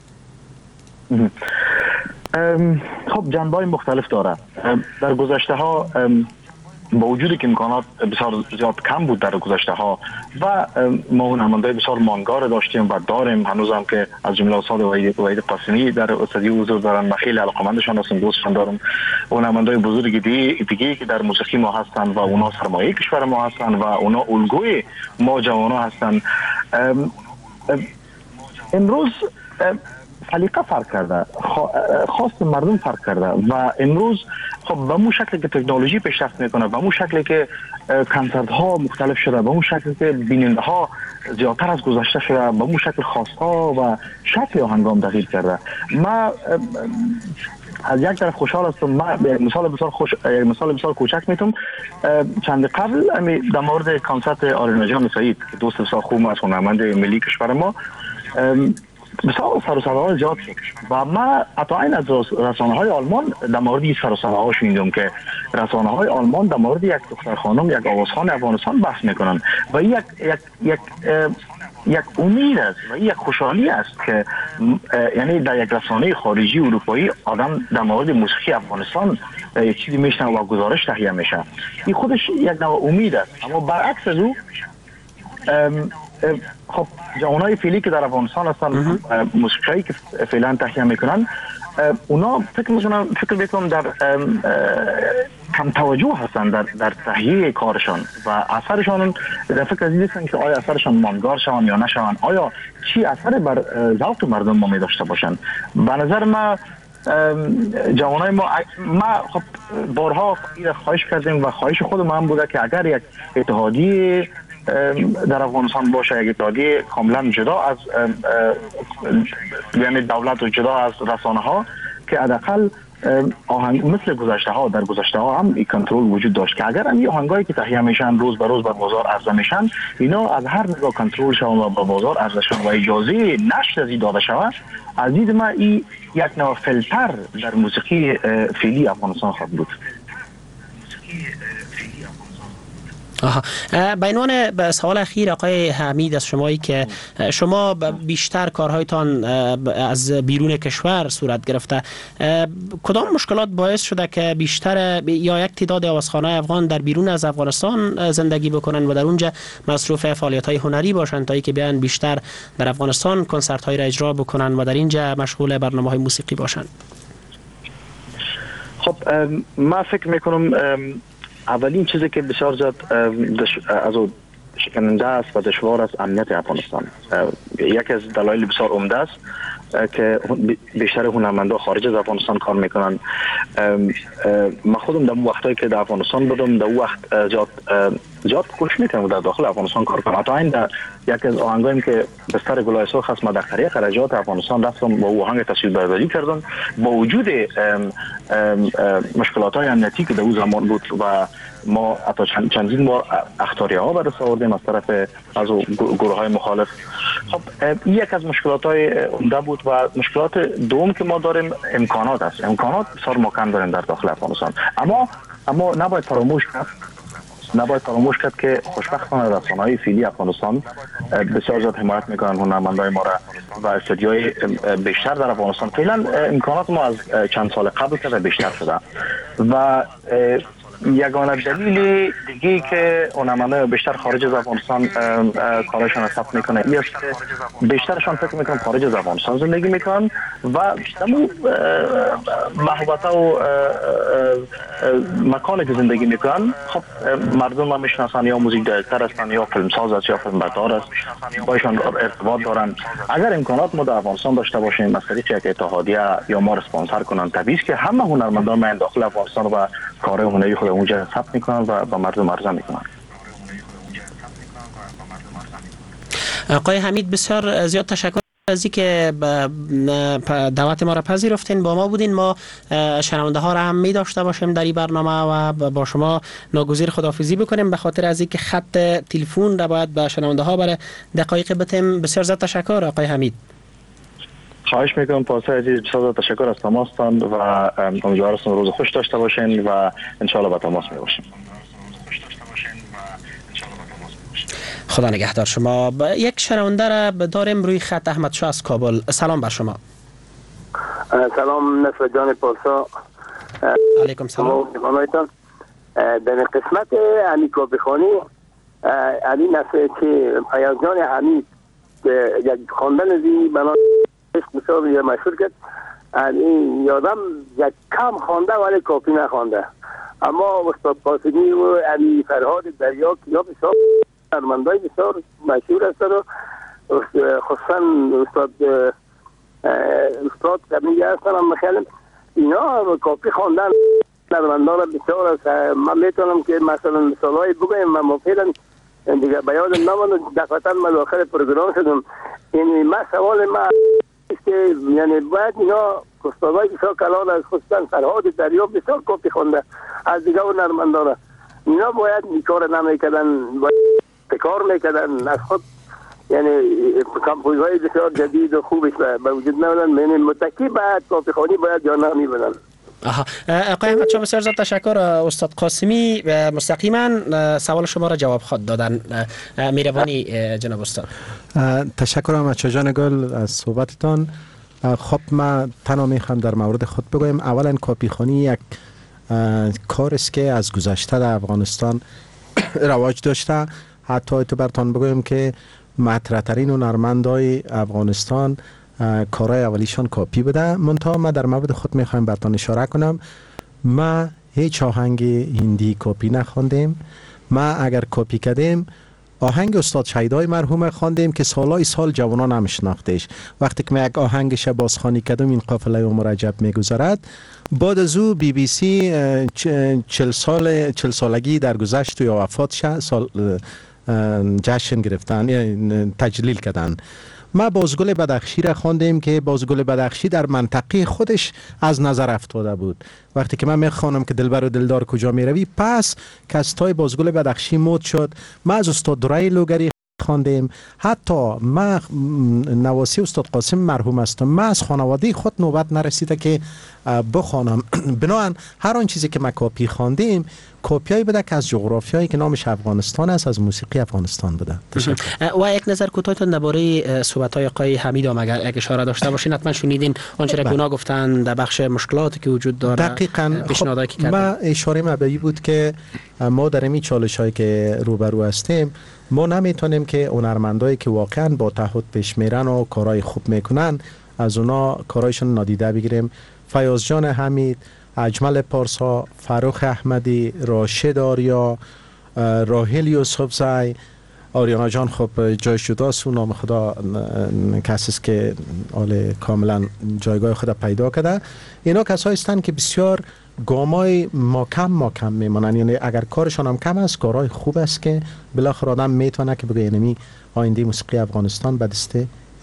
خب جنبه‌های مختلف داره. در گذشته ها با وجودی که امکانات بسیار زیاد کم بود در گذشته ها و ما هنرمندای بسیار ماندگار داشتیم و داریم هنوز هم که از جمله استاد وحید قاسمی در استودیو حضور دارن، من خیلی علاقه‌مندشان هستم، دوستشان دارم. هنرمندای بزرگی دیگه که در موسیقی ما هستن و اونا سرمایه کشور ما هستن و اونا الگوی ما جوانا هستن. امروز سلیقه فرق کرده، خواست مردم فرق کرده و امروز خب به مو شکلی که تکنولوژی پیشرفت میکنه، به مو شکلی که کنسرت ها مختلف شده، به مو شکلی که بیننده ها زیادتر از گذشته شده، به مو شکل خواست ها و شکل آهنگام تغییر کرده. ما از یک طرف خوشحال هستم. ما مثال بسیار خوش مثال بسیار کوچک میتونم. چند قبل در مورد کنسرت آریانا جان سعید که دوست بسیار خوب از هنرمند ملی کشور ما بسیار سر و صداها زیاد شد و ما حتی این از رسانه های آلمان در مورد این سر و صداها شنیدم که رسانه های آلمان در مورد یک دختر خانم، یک آوازخوان افغانستان بحث میکنن و یک یک یک یک امید است و یک خوشحالی است که یعنی در یک رسانه خارجی اروپایی آدم در مورد موسیقی افغانستان یک چیزی میشنه و گزارش تهیه میشه. این خودش یک نوع امید است. اما برعکس از او خب جوانای فعلی که در افغانستان هستن، موسیقی که فعلا تهیه میکنن، اونا فکر میکنم فکر میکنم در کم توجه هستن در در تهیه کارشان و اثرشان در فکر از این هستن که آیا اثرشان ماندگار شوند یا نشوند، آیا چی اثر بر ذوق مردم ما می داشته باشند. به نظر ما جوانای ما ما خب بارها خواهش کردیم و خواهش خود ما هم بوده که اگر یک اتحادیه در افغانستان باشه، یک اتحادیه کاملا جدا از یعنی دولت و جدا از رسانه ها که حداقل آهنگ مثل گذشته ها در گذشته ها هم این کنترل وجود داشت که اگر این آهنگایی که تهیه میشن روز به روز بر بازار عرضه میشن، اینا از هر نگاه کنترل شون و به بازار عرضه شون و اجازه نشر از این داده شود، از دید ما این یک نوع فیلتر در موسیقی فعلی افغانستان خواهد بود.
آها. به عنوان به سوال اخیر آقای حمید از شمایی که شما بیشتر کارهایتان از بیرون کشور صورت گرفته، کدام مشکلات باعث شده که بیشتر یا یک تعداد آوازخوان‌های افغان در بیرون از افغانستان زندگی بکنن و در اونجا مصروف فعالیت‌های هنری باشند تا اینکه بیان بیشتر در افغانستان کنسرت‌های را اجرا بکنن و در اینجا مشغول برنامه‌های موسیقی باشند؟
خب ما فکر میکنم اولین چیزی که بسیار زیاد از شکننده است و دشوار است امنیت افغانستان. یکی از دلایل بسیار عمده است که بیشتر هنرمندا خارج از افغانستان کار میکنن. من خودم در وقتایی که در افغانستان بودم در وقت زیاد زیاد کوشش میکنم در داخل افغانستان کار کنم. حتی این در یکی از آهنگایم که بستر گلای سرخ است، ما در قریه خرجات افغانستان رفتم با آهنگ تصویربرداری کردم با وجود مشکلات های امنیتی که در اون زمان بود و ما حتی چند چندین بار اخطاریه ها بررس آوردیم از طرف از گروه های مخالف. خب این یک از مشکلات های عمده بود و مشکلات دوم که ما داریم امکانات است. امکانات بسیار ما کم داریم در داخل افغانستان، اما اما نباید فراموش کرد نباید فراموش کرد که خوشبختانه رسانه‌های فعلی افغانستان بسیار زیاد حمایت میکنن هنرمندای ما را و استودیوهای بیشتر در افغانستان. فعلا امکانات ما از چند سال قبل که بیشتر شده و یگانه دلیل دیگه که هنرمندان بیشتر خارج از افغانستان کارشان ثبت میکنه این است که بیشترشان فکر میکنم خارج از افغانستان زندگی میکنن و تمام محبت و مکانی که زندگی میکنن خب مردم هم میشناسن، یا موزیک دایرکتور هستن یا فیلم ساز است یا فیلم بردار است، باشون ارتباط دارن. اگر امکانات ما در افغانستان داشته باشیم از طریق یک اتحادیه یا ما اسپانسر کنن، طبیعی است که همه هنرمندان ما داخل افغانستان و کار هنری خود اونجا ثبت میکنن و به مردم عرضه میکنن.
آقای حمید بسیار زیاد تشکر از اینکه دعوت ما را پذیرفتین، با ما بودین. ما شنونده ها را هم می داشته باشیم در این برنامه و با شما ناگزیر خداحافظی بکنیم به خاطر از اینکه خط تلفن را باید به شنونده ها برای دقایق بتیم. بسیار زیاد تشکر آقای حمید.
خواهش میکنم پاسه عزیز، بسیار تشکر از تماستان و امیدوارم روز خوش داشته باشین و انشالله با تماس می باشیم.
خدا نگهدار شما. یک شنونده را داریم روی خط، احمد شاه از کابل. سلام بر شما.
سلام نصر جان پارسا.
علیکم سلام.
در قسمت امیکا بخانی علی نصر که پیاز جان حمید یک خواندن زی بنا مثال یا مشهور کرد، علی یادم یک کم خوانده ولی کافی نخوانده، اما استاد قاسمی و علی فرهاد دریا یا بسیار هنرمندای بسیار مشهور هستند و خصوصا استاد استاد کمی هستن هم خیلی اینا کافی خواندن هنرمندان بسیار است. من میتونم که مثلا مثالای بگویم، من فعلا دیگه به یادم نماند دفعتا من آخر پروگرام شدم. یعنی من سوال من است که یعنی باید اینا استادای بسیار کلان از خصوصا فرهاد دریا بسیار کافی خونده از دیگه هنرمندان، اینا باید این کار نمیکردن، باید کار میکردن از خود، یعنی کمپوزهای بسیار جدید و خوبش به وجود نمیدن. یعنی متکی باید کافی خانی باید جا نمیبنن.
آها، آقای احمد شاه بسیار زیاد تشکر. استاد قاسمی مستقیما سوال شما را جواب خود دادن. مهربانی جناب استاد.
تشکر احمد شاه جان گل از صحبتتان. خب من تنها میخوام در مورد خود بگویم. اولا کاپی خانی یک کار است که از گذشته در افغانستان رواج داشته. حتی تو برتان بگویم که مطرح ترین هنرمندای افغانستان کارهای اولیشان کاپی بوده. منتها ما در مورد خود میخوایم برتان اشاره کنم، ما هیچ آهنگ هندی کاپی نخواندیم. ما اگر کاپی کردیم آهنگ استاد شهیدای مرحوم خواندیم که سالای سال جوانان نمیشناختش. وقتی که ما یک آهنگش بازخوانی کردم این قافله عمر رجب میگذرد، بعد از او بی بی سی چل سال چل سالگی در گذشت یا وفات سال جشن گرفتن، یعنی تجلیل کردن. ما بازگل بدخشی را خواندیم که بازگل بدخشی در منطقه خودش از نظر افتاده بود. وقتی که من میخوانم که دلبر و دلدار کجا میروی، پس کستای بازگل بدخشی مد شد. ما از استاد درای لوگری خواندیم. حتی ما نواسی استاد قاسم مرحوم هستم، ما از خانواده خود نوبت نرسیده که بخوانم. بنابراین هر آن چیزی که ما کاپی خواندیم کاپیایی بوده که از جغرافیایی که نامش افغانستان است، از موسیقی افغانستان بوده.
و یک نظر کوتاهتون درباره صحبت‌های آقای حمید هم اگر یک اشاره داشته باشین. حتما شنیدین آنچه را که اونا گفتن در بخش مشکلاتی که وجود داره.
دقیقاً. خب ما اشاره مبدئی بود که ما در این چالش‌هایی که روبرو هستیم ما نمیتونیم که هنرمندایی که واقعاً با تعهد پیش میرن و کارهای خوب میکنن از اونا کارایشون نادیده بگیریم. فیاض جان حمید، اجمل پارسا، فاروق احمدی، راشد آریا، راهیل یوسفزی، آریانا جان خب جایش جداست و نام خدا کسی است که آل کاملا جایگاه خود پیدا کرده. اینا کسایی هستند که بسیار گامای ما کم ما کم میمونن، یعنی اگر کارشان هم کم است کارهای خوب است که بالاخره آدم میتونه که بگه اینمی آینده موسیقی افغانستان به دست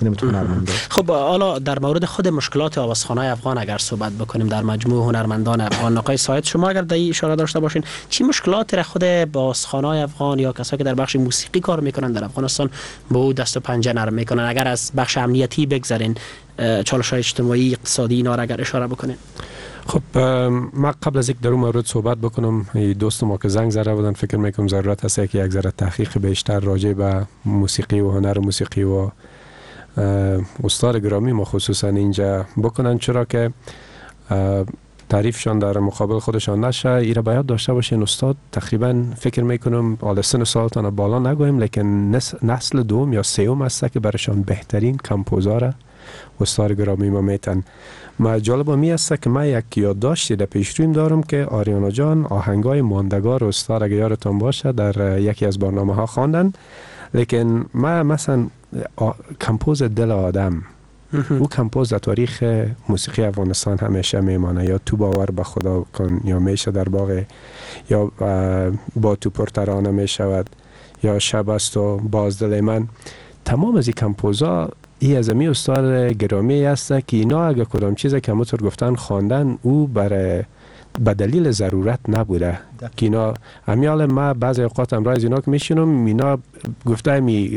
خب حالا در مورد خود مشکلات آوازخوان‌های افغان اگر صحبت بکنیم در مجموع هنرمندان افغان، آقای ساید شما اگر در این اشاره داشته باشین چی مشکلاتی را خود آوازخوان‌های افغان یا کسایی که در بخش موسیقی کار میکنن در افغانستان با او دست و پنجه نرم میکنن؟ اگر از بخش امنیتی بگذارین، چالش‌های اجتماعی اقتصادی اینا را اگر اشاره بکنین.
خب ما قبل از یک در اون مورد صحبت بکنم، دوست ما که زنگ زده بودن فکر میکنم ضرورت هست که یک ذره تحقیق بیشتر راجع به موسیقی و هنر موسیقی و استاد گرامی ما خصوصا اینجا بکنن، چرا که تعریفشان در مقابل خودشان نشه. ایره باید داشته باشین استاد. تقریبا فکر میکنم حالا سن سالتان بالا نگویم، لیکن نسل دوم یا سوم است که برشان بهترین کمپوزار استاد گرامی ما میتن. ما جالب می است که من یک یادداشتی در پیشرویم دارم که آریانا جان آهنگای ماندگار استاد اگه یادتان باشه در یکی از برنامه ها خواندن. لیکن من مثلا کمپوز دل آدم او کمپوز در تاریخ موسیقی افغانستان همیشه میمانه. یا تو باور به خدا کن، یا میشه در باغ، یا با تو پرترانه میشود، یا شب است و باز دل من. تمام از این کمپوزا ای از امی استاد گرامی است که اینا اگه کدام چیزی که همونطور گفتن خواندن او برای به دلیل ضرورت نبوده که اینا امیال ما بعضی اوقات امروز از اینا که میشینم اینا گفته می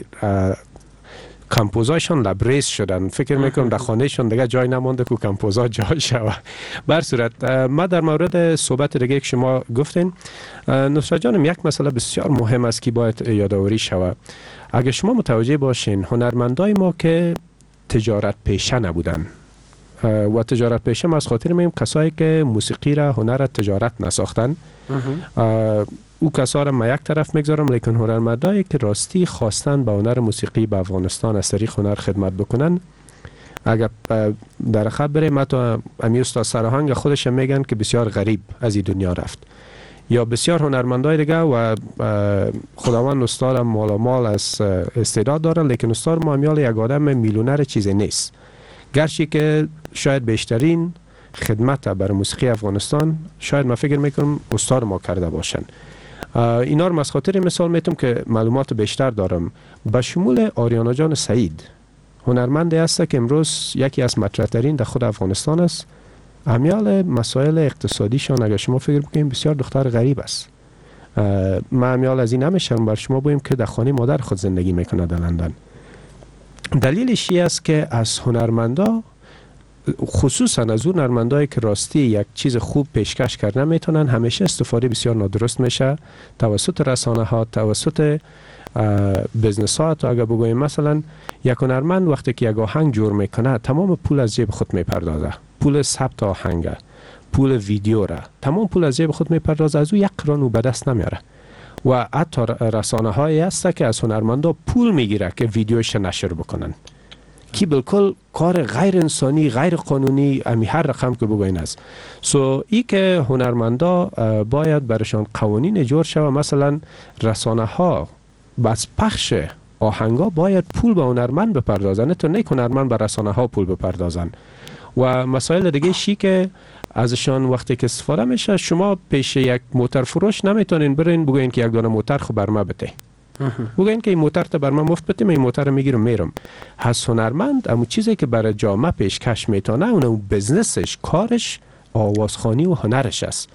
کمپوزایشان لبریز شدن. فکر میکنم در خانهشان دیگه جای نمانده که کمپوزا جای شوه. بر صورت ما در مورد صحبت دیگه که شما گفتین نصرت جانم، یک مسئله بسیار مهم است که باید یادآوری شوه. اگه شما متوجه باشین هنرمندای ما که تجارت پیشه نبودن و تجارت پیشه از خاطر میم کسایی که موسیقی را هنر را تجارت نساختن، او کسا را ما یک طرف میگذارم، لیکن هنرمندایی که راستی خواستن به هنر موسیقی به افغانستان از طریق هنر خدمت بکنن، اگر در خط بریم حتی امی استاد سراهنگ خودش میگن که بسیار غریب از این دنیا رفت، یا بسیار هنرمندای دیگه و خداوند استاد مال مال از استعداد دارن، لیکن استاد ما امیال یک آدم میلیونر چیزی نیست، گرچه که شاید بیشترین خدمت برای موسیقی افغانستان شاید ما فکر میکنم استاد ما کرده باشن. اینا رو از خاطر مثال میتونم که معلومات بیشتر دارم. به شمول آریانا جان سعید هنرمندی است که امروز یکی از مطرح‌ترین در خود افغانستان است. امیال مسائل اقتصادیشان اگر شما فکر بکنید بسیار دختر غریب است. من امیال از این نمیشم بر شما بگم که در خانه مادر خود زندگی میکنه در لندن. دلیلش این است که از هنرمندا، خصوصا از اون هنرمندایی که راستی یک چیز خوب پیشکش کردن میتونن، همیشه استفاده بسیار نادرست میشه توسط رسانه ها، توسط بزنس ها. تا اگر بگویم مثلا یک هنرمند وقتی که یک آهنگ جور میکنه تمام پول از جیب خود میپردازه، پول ثبت آهنگ، پول ویدیو را، تمام پول از جیب خود میپردازه، از او یک قران او به دست نمیاره. و حتی رسانه هایی هست که از هنرمندا پول میگیره که ویدیوش نشر بکنن، کی بالکل کار غیر انسانی، غیر قانونی، امی هر رقم که بگوین است. سو ای که هنرمندا باید برشان قوانین جور شوه. مثلا رسانه ها بس پخش آهنگا باید پول به هنرمند بپردازن، تو نه هنرمند به رسانه ها پول بپردازن. و مسائل دیگه شی که ازشان وقتی که استفاده میشه، شما پیش یک موتر فروش نمیتونین برین بگوین که یک دانه موتر خو بر ما بده، بگوین که این موتر تا بر من مفت بده، من این موتر رو میگیرم میرم. هست هنرمند امو چیزی که برای جامعه پیشکش میتونه، اون بزنسش، کارش، آوازخوانی و هنرش است.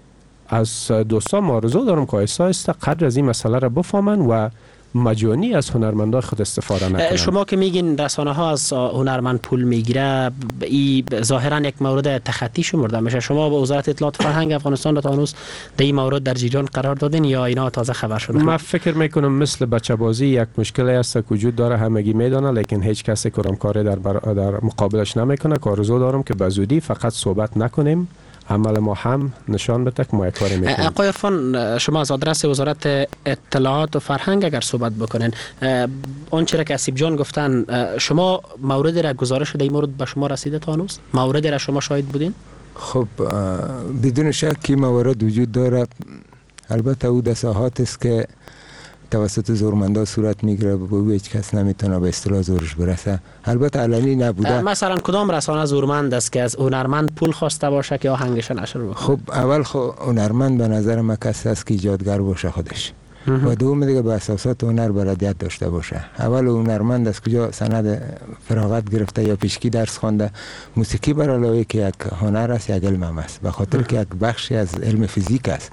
از دوستان آرزو دارم که ایسا است قدر از این مسئله را بفهمن و مجانی از هنرمندای خود استفاده نکنن.
شما که میگین رسانه ها از هنرمند پول میگیره، این ظاهرا یک مورد تخطی شمرده میشه. شما با وزارت اطلاعات فرهنگ افغانستان تا هنوز در این مورد در جریان قرار دادین یا اینا تازه خبر شده؟
من فکر میکنم مثل بچه بازی یک مشکلی است که وجود داره، همگی میدانه، لیکن هیچ کسی کدام کاری در, بر... در مقابلش نمیکنه. که آرزو دارم که به زودی فقط صحبت نکنیم، عمل ما هم نشان بده که ما یک کاری میکنیم.
آقای عرفان، شما از آدرس وزارت اطلاعات و فرهنگ اگر صحبت بکنین، اون چرا که اسیب جان گفتن، شما موردی را گزارش شده این مورد به شما رسیده تا هنوز؟ موردی را شما شاهد بودین؟
خب بدون شک موارد وجود داره. البته او دساهات است که توسط زورمندا صورت میگیره و هیچ کس نمیتونه به اصطلاح زورش برسه. البته علنی نبوده.
مثلا کدام رسانه زورمند است که از هنرمند پول خواسته باشه که آهنگش نشر بکنه؟
خب اول خب هنرمند به نظر من کسی است که ایجادگر باشه خودش، و دوم دیگه به اساسات هنر بلدیت داشته باشه. اول هنرمند از کجا سند فراغت گرفته یا پیشکی درس خوانده. موسیقی بر علاوه که یک هنر است، یک علم هم است، به خاطر که یک بخشی از علم فیزیک است.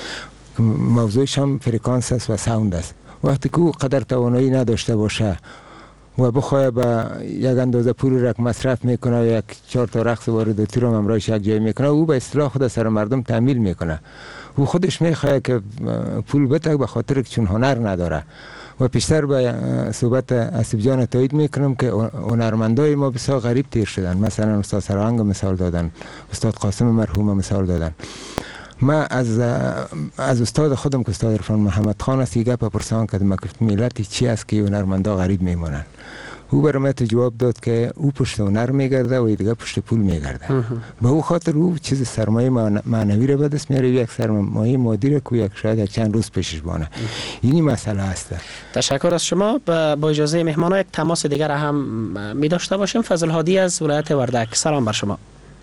موضوعش هم فرکانس است و ساوند است. وقتی که او قدر توانایی نداشته باشه و بخواه به یک اندازه پول رک مصرف میکنه و یک چهار تا رقص وارد و تیر هم امرایش یک جای میکنه، او به اصطلاح خود سر مردم تحمیل میکنه. او خودش میخواه که پول بده به خاطر که چون هنر نداره. و پیشتر به صحبت اسیب جان تایید میکنم که هنرمندای ما بسیار غریب تیر شدن. مثلا استاد سرهنگ مثال دادن، استاد قاسم مرحوم مثال دادن. ما از از استاد خودم که استاد عرفان محمد خان است گپ پرسان کردم، گفت ملت چی است که هنرمندا غریب میمونن؟ او برای من جواب داد که او پشت هنر میگرده و دیگه پشت پول میگرده. به او خاطر او چیز سرمایه معنوی را به دست میاره، یک سرمایه مادی را که یک شاید یک چند روز پیشش بانه. اینی مسئله است.
تشکر از شما. با اجازه مهمانان یک تماس دیگر هم می داشته باشیم. فضل هادی از ولایت وردک، سلام بر شما.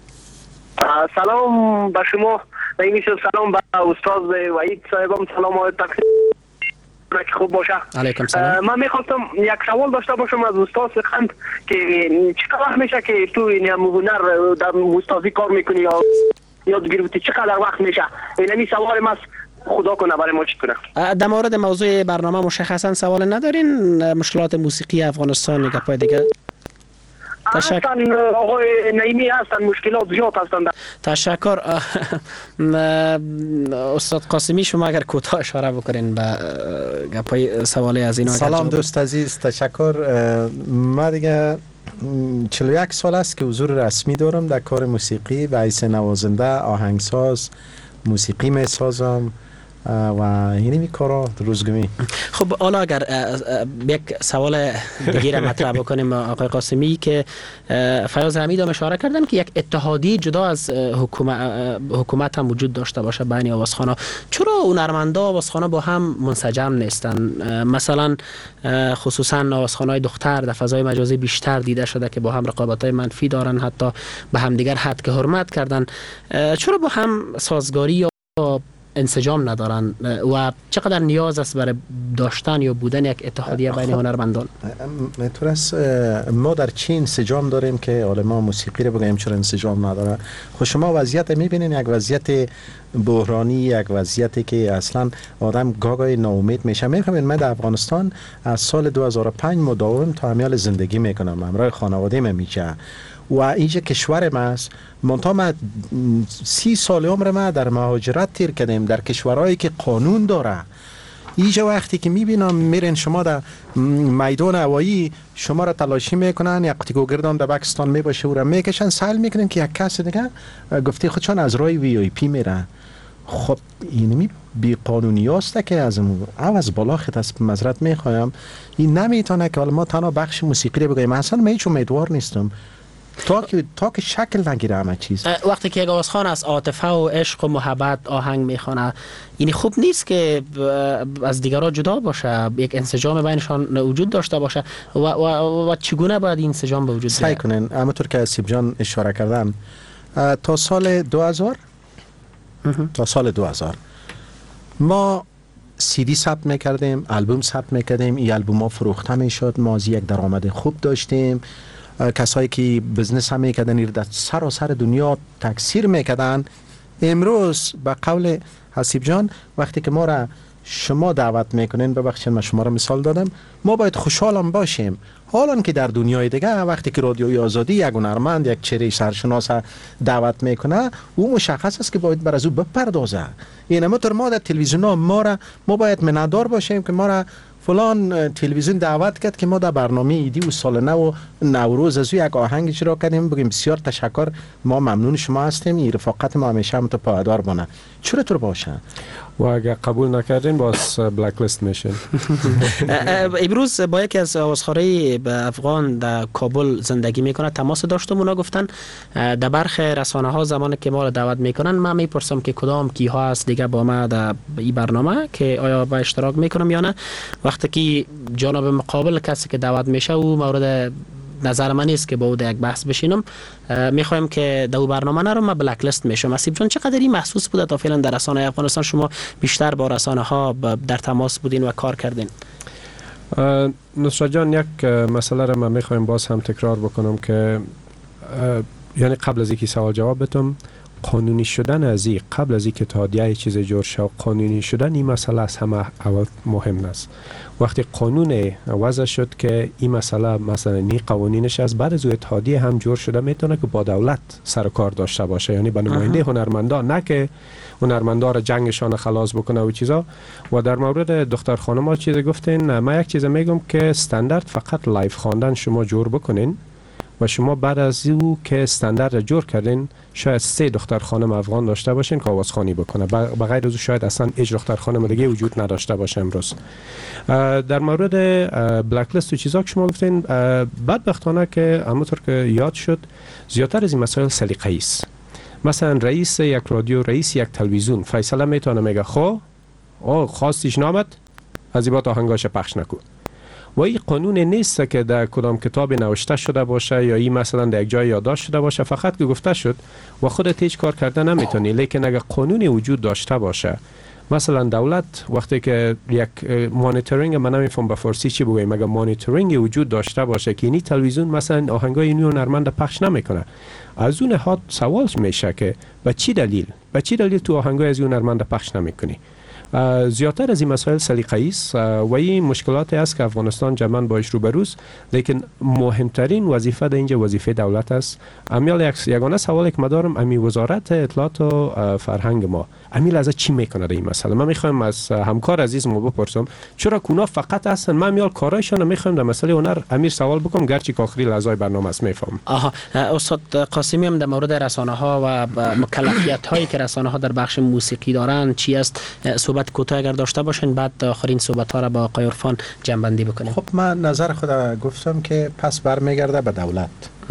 سلام بر شما. نمیشه سلام به استاد وحید صاحبم، سلام و تقدیم که خوب باشه.
علیکم سلام.
من میخواستم یک سوال داشته باشم از استاد سخند که چقدر وقت میشه که تو این هنر در استادی کار میکنی یا یاد گرفتی؟ چقدر وقت میشه؟ اینمی سوال ما خدا کنه برای ما چی کنه.
در مورد موضوع برنامه مشخصا سوال ندارین؟ مشکلات موسیقی افغانستان نگاه دیگه
هستن آقای نعیمی هستن، مشکلات زیاد هستن.
تشکر. استاد قاسمی شما اگر کوتاه اشاره بکنین به گپای سوالی از اینا.
سلام دوست عزیز، تشکر. ما دیگه چهل و یک سال است که حضور رسمی دارم در کار موسیقی به حیث نوازنده، آهنگساز، موسیقی می سازم و اینمی کارا روزگمی.
خب حالا اگر یک سوال دیگه را مطرح بکنیم آقای قاسمی که فیاض حمید هم اشاره کردن که یک اتحادیه جدا از حکومت حکومت هم وجود داشته باشه بین آوازخوانا، چرا هنرمندا آوازخوانا با هم منسجم نیستن؟ مثلا خصوصا آوازخوانای دختر در فضای مجازی بیشتر دیده شده که با هم رقابت‌های منفی دارن، حتی به هم دیگر حد که حرمت کردن. چرا با هم سازگاری یا انسجام ندارن و چقدر نیاز است برای داشتن یا بودن یک اتحادیه بین هنرمندان؟
اینطور است ما در چین انسجام داریم که حالا ما موسیقی رو بگیم چرا انسجام نداره. خب شما وضعیت میبینین، یک وضعیت بحرانی، یک وضعیتی که اصلا آدم گاگای ناامید میشه. میفهمین من در افغانستان از سال دو هزار و پنج مداوم تا امیال زندگی میکنم، همراه خانواده من میشه و اینجا کشور ما است. منتها ما سی سال عمر ما در مهاجرت تیر کردیم در کشورهایی که قانون داره. اینجا وقتی که میبینم میرین شما در میدان هوایی شما را تلاشی میکنن، یک قطیگو گردان در پاکستان میباشه او را میکشن، سهل میکنن که یک کس دیگه گفته خود چون از رای وی آی پی میره. خب اینمی بی قانونی است که از عوض بالا خط از معذرت میخوایم. این نمیتونه که ما تنها بخش موسیقی رو بگیم. اصلا من هیچ امیدوار نیستم تا که تا که شکل نگیره همه چیز.
وقتی که یک آوازخوان از عاطفه و عشق و محبت آهنگ میخونه، این خوب نیست که از دیگرها جدا باشه، یک انسجام بینشان وجود داشته باشه و و, و چگونه باید این انسجام به وجود بیاد؟
سعی کنین همونطور که اسیب جان اشاره کردن تا سال دو هزار تا سال دو هزار ما سی دی ثبت میکردیم، البوم ثبت میکردیم، این البوم ها فروخته میشد، ما از یک درآمد خوب داشتیم. کسایی که بزنس هم میکردن در سراسر دنیا تکثیر میکردن. امروز به قول حسیب جان وقتی که ما را شما دعوت میکنین، ببخشید من شما را مثال دادم، ما باید خوشحالم باشیم. حالا که در دنیای دیگه وقتی که رادیوی آزادی یک هنرمند، یک چهره سرشناس دعوت میکنه، او مشخص است که باید بر از او بپردازه. این همونطور ما در تلویزیون ها ما را ما باید منادار باشیم که ما را فلان تلویزیون دعوت کرد که ما در برنامه ایدی و سال نو و نوروز از یک آهنگ اجرا کردیم، بگیم بسیار تشکر، ما ممنون شما هستیم، این رفاقت ما همیشه هم تو پایدار بونه. چرا طور باشه؟
و اگر قبول نکردین باز بلک لیست میشین.
امروز با یکی از آوازخوانای افغان در کابل زندگی میکنه تماس داشتم، اونا گفتن در برخ رسانه ها زمانی که ما رو دعوت میکنن من میپرسم که کدام کی ها است دیگه با ما در این برنامه که آیا با اشتراک میکنم یا نه. وقتی که جانب مقابل کسی که دعوت میشه او مورد نظر من نیست که با او یک بحث بشینم، میخوایم که در برنامه نرم من بلک لیست میشم. اسیب جان چقدر این محسوس بوده تا فعلا در رسانه افغانستان؟ شما بیشتر با رسانه ها در تماس بودین و کار کردین.
نصرت جان یک مسئله رو من میخوایم باز هم تکرار بکنم که یعنی قبل از اینکه سوال جواب بدم قانونی شدن از این قبل از اینکه اتحادیه چیز جور شه قانونی شدن این مسئله از همه اول مهم است. وقتی قانون وضع شد که این مسئله مثلا این قوانینش از بعد از اتحادیه هم جور شده میتونه که با دولت سر کار داشته باشه، یعنی با نماینده هنرمندان، نه که هنرمندان را جنگشان خلاص بکنه و چیزا. و در مورد دختر خانم ها چیز گفتین، ما یک چیز میگم که استاندارد فقط لایف خواندن شما جور بکنین و شما بعد از او که استاندارد جور کردین شاید سه دختر خانم افغان داشته باشین که آوازخوانی بکنه، بغیر از او شاید اصلا هیچ دختر خانم دیگه وجود نداشته باشه امروز. در مورد بلک لیست و چیزا که شما گفتین، بدبختانه که همونطور که یاد شد زیادتر از این مسائل سلیقه‌ای است. مثلا رئیس یک رادیو، رئیس یک تلویزیون فیصله میتونه میگه خب او خواستیش نامد از این با آهنگاش پخش نکن. و این قانون نیست که در کدام کتاب نوشته شده باشه یا این مثلا در یک جای یادداشت شده باشه، فقط که گفته شد و خودت هیچ کار کرده نمیتونی. لیکن اگر قانونی وجود داشته باشه، مثلا دولت وقتی که یک مانیتورینگ، من نمیفهم به فارسی چی بگویم، اگر مانیتورینگ وجود داشته باشه که اینی تلویزیون مثلا آهنگای اینو هنرمند پخش نمیکنه، از اون نهاد سوال میشه که به چی دلیل به چی دلیل تو آهنگای از اون هنرمند پخش نمیکنی. زیادتر از این مسائل سلیقه‌ای است و این مشکلاتی است که افغانستان جمعاً باش روبروست. لیکن مهمترین وظیفه در اینجا وظیفه دولت است. امیال یک یگانه سوالی که ما دارم، امی وزارت اطلاعات و فرهنگ ما امیل از چی میکنه در این مسئله؟ من میخوایم از همکار عزیز ما بپرسم چرا کونا فقط هستن، من امیال کارایشان میخوایم در مسئله هنر امیر سوال بکنم، گرچه که آخری لحظه برنامه است میفهم.
آها، استاد قاسمی هم در مورد رسانه ها و مکلفیت هایی که رسانه ها در بخش موسیقی دارن چی است صحبت کوتاه اگر داشته باشین، بعد آخرین صحبت ها را با آقای عرفان جنبندی بکنیم.
خب من نظر خود گفتم که پس برمیگرده به دولت.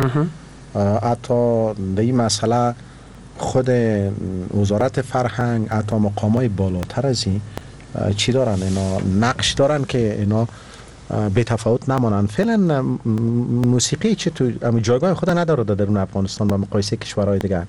حتی در این مسئله خود وزارت فرهنگ، حتی مقامای بالاتر از این چی دارن، اینا نقش دارن که اینا به تفاوت نمانند. فعلا موسیقی چه تو جایگاه خود نداره در درون افغانستان با مقایسه کشورهای دیگه.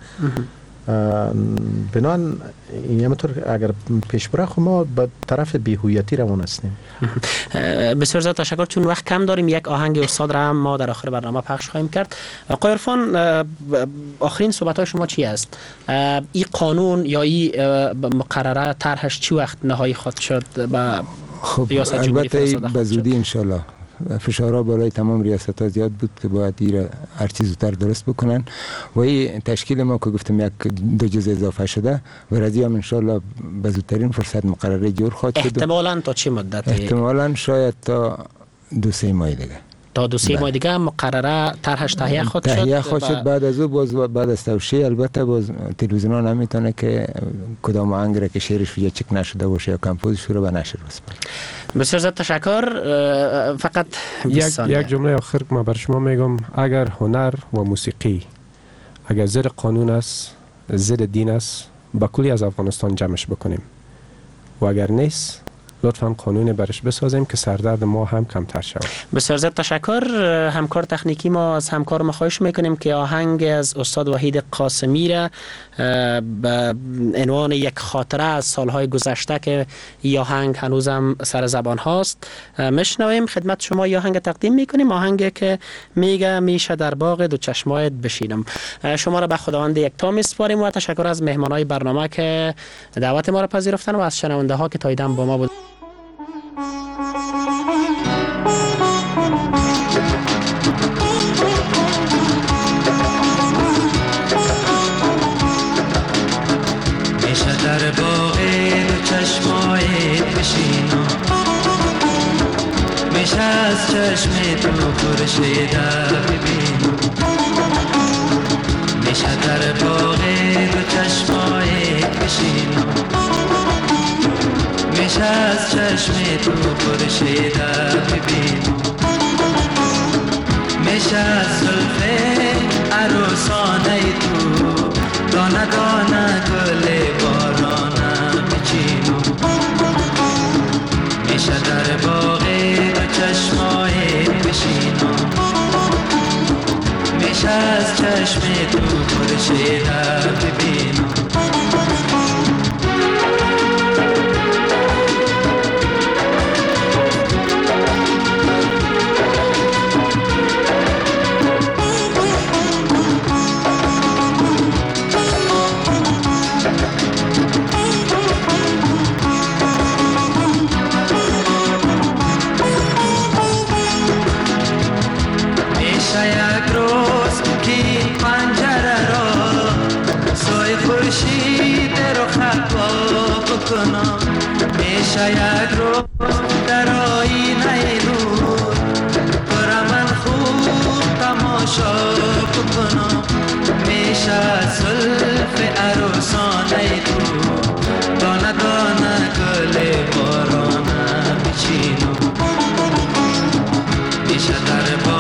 بنان همونطور اگر پیش بره خب ما به طرف بی‌هویتی روان هستیم.
بسیار زیاد تشکر. چون وقت کم داریم یک آهنگ استاد را هم ما در آخر برنامه پخش خواهیم کرد. آقای عرفان، آخرین صحبت های شما چی است؟ این قانون یا این مقرره طرحش چی وقت نهایی خواهد شد؟
خب البته به زودی انشالله. فشارها بالای تمام ریاست ها زیاد بود که باید این هر چیز زودتر درست بکنن و این تشکیل ما که گفتم یک دو جزء اضافه شده و رضی هم انشالله به زودترین فرصت مقرره جور خواهد شد.
احتمالاً تا چه مدت؟
احتمالاً شاید تا دو سه ماه دیگه.
تا دو سه ماه دیگه مقرره طرحش تهیه خواهد شد.
تهیه خواهد شد. بعد از او باز بعد از توشیح البته باز تلویزیون‌ها نمیتونه که کدام آهنگ را که شعرش یا چک نشده باشه یا کمپوزش رو به نشر بسپاره.
بسیار زیاد تشکر. فقط
یک یک جمله آخر ما بر شما میگم، اگر هنر و موسیقی اگر زیر قانون است، زیر دین است، با کلی از افغانستان جمعش بکنیم و اگر نیست لطفاً قانون برش بسازیم که سردرد ما هم کمتر شود.
بسیار زیاد تشکر. همکار تکنیکی ما از همکار ما خواهش میکنیم که آهنگ از استاد وحید قاسمی را به عنوان یک خاطره از سالهای گذشته که این آهنگ هنوزم سر زبان هاست میشنویم. خدمت شما این آهنگ تقدیم میکنیم، آهنگی که میگه میشه در باغ دو چشمایت بشینم. شما را به خداوند یکتا میسپاریم و تشکر از مهمانای برنامه که دعوت ما را پذیرفتن و از شنونده ها که تا ایدم با ما بود.
میشه در باغ دو چشمایت بشینم، میشه از چشم تو خورشید ببینم، میشه در باغ دو چشمایت بشینم، میشه از چشم تو خورشید ببینم، میشه از زلف عروسانه تو دانه دانه گل بارانه بچینم، میشه در باغ دو چشمایت بشینم، میشه از چشم تو خورشید ببینم. میشه یک رو در آینه نور برا من خوب تماشا بکنم میشه زلف عروسانه تو دانه دانه گل بارانه بچینم میشه در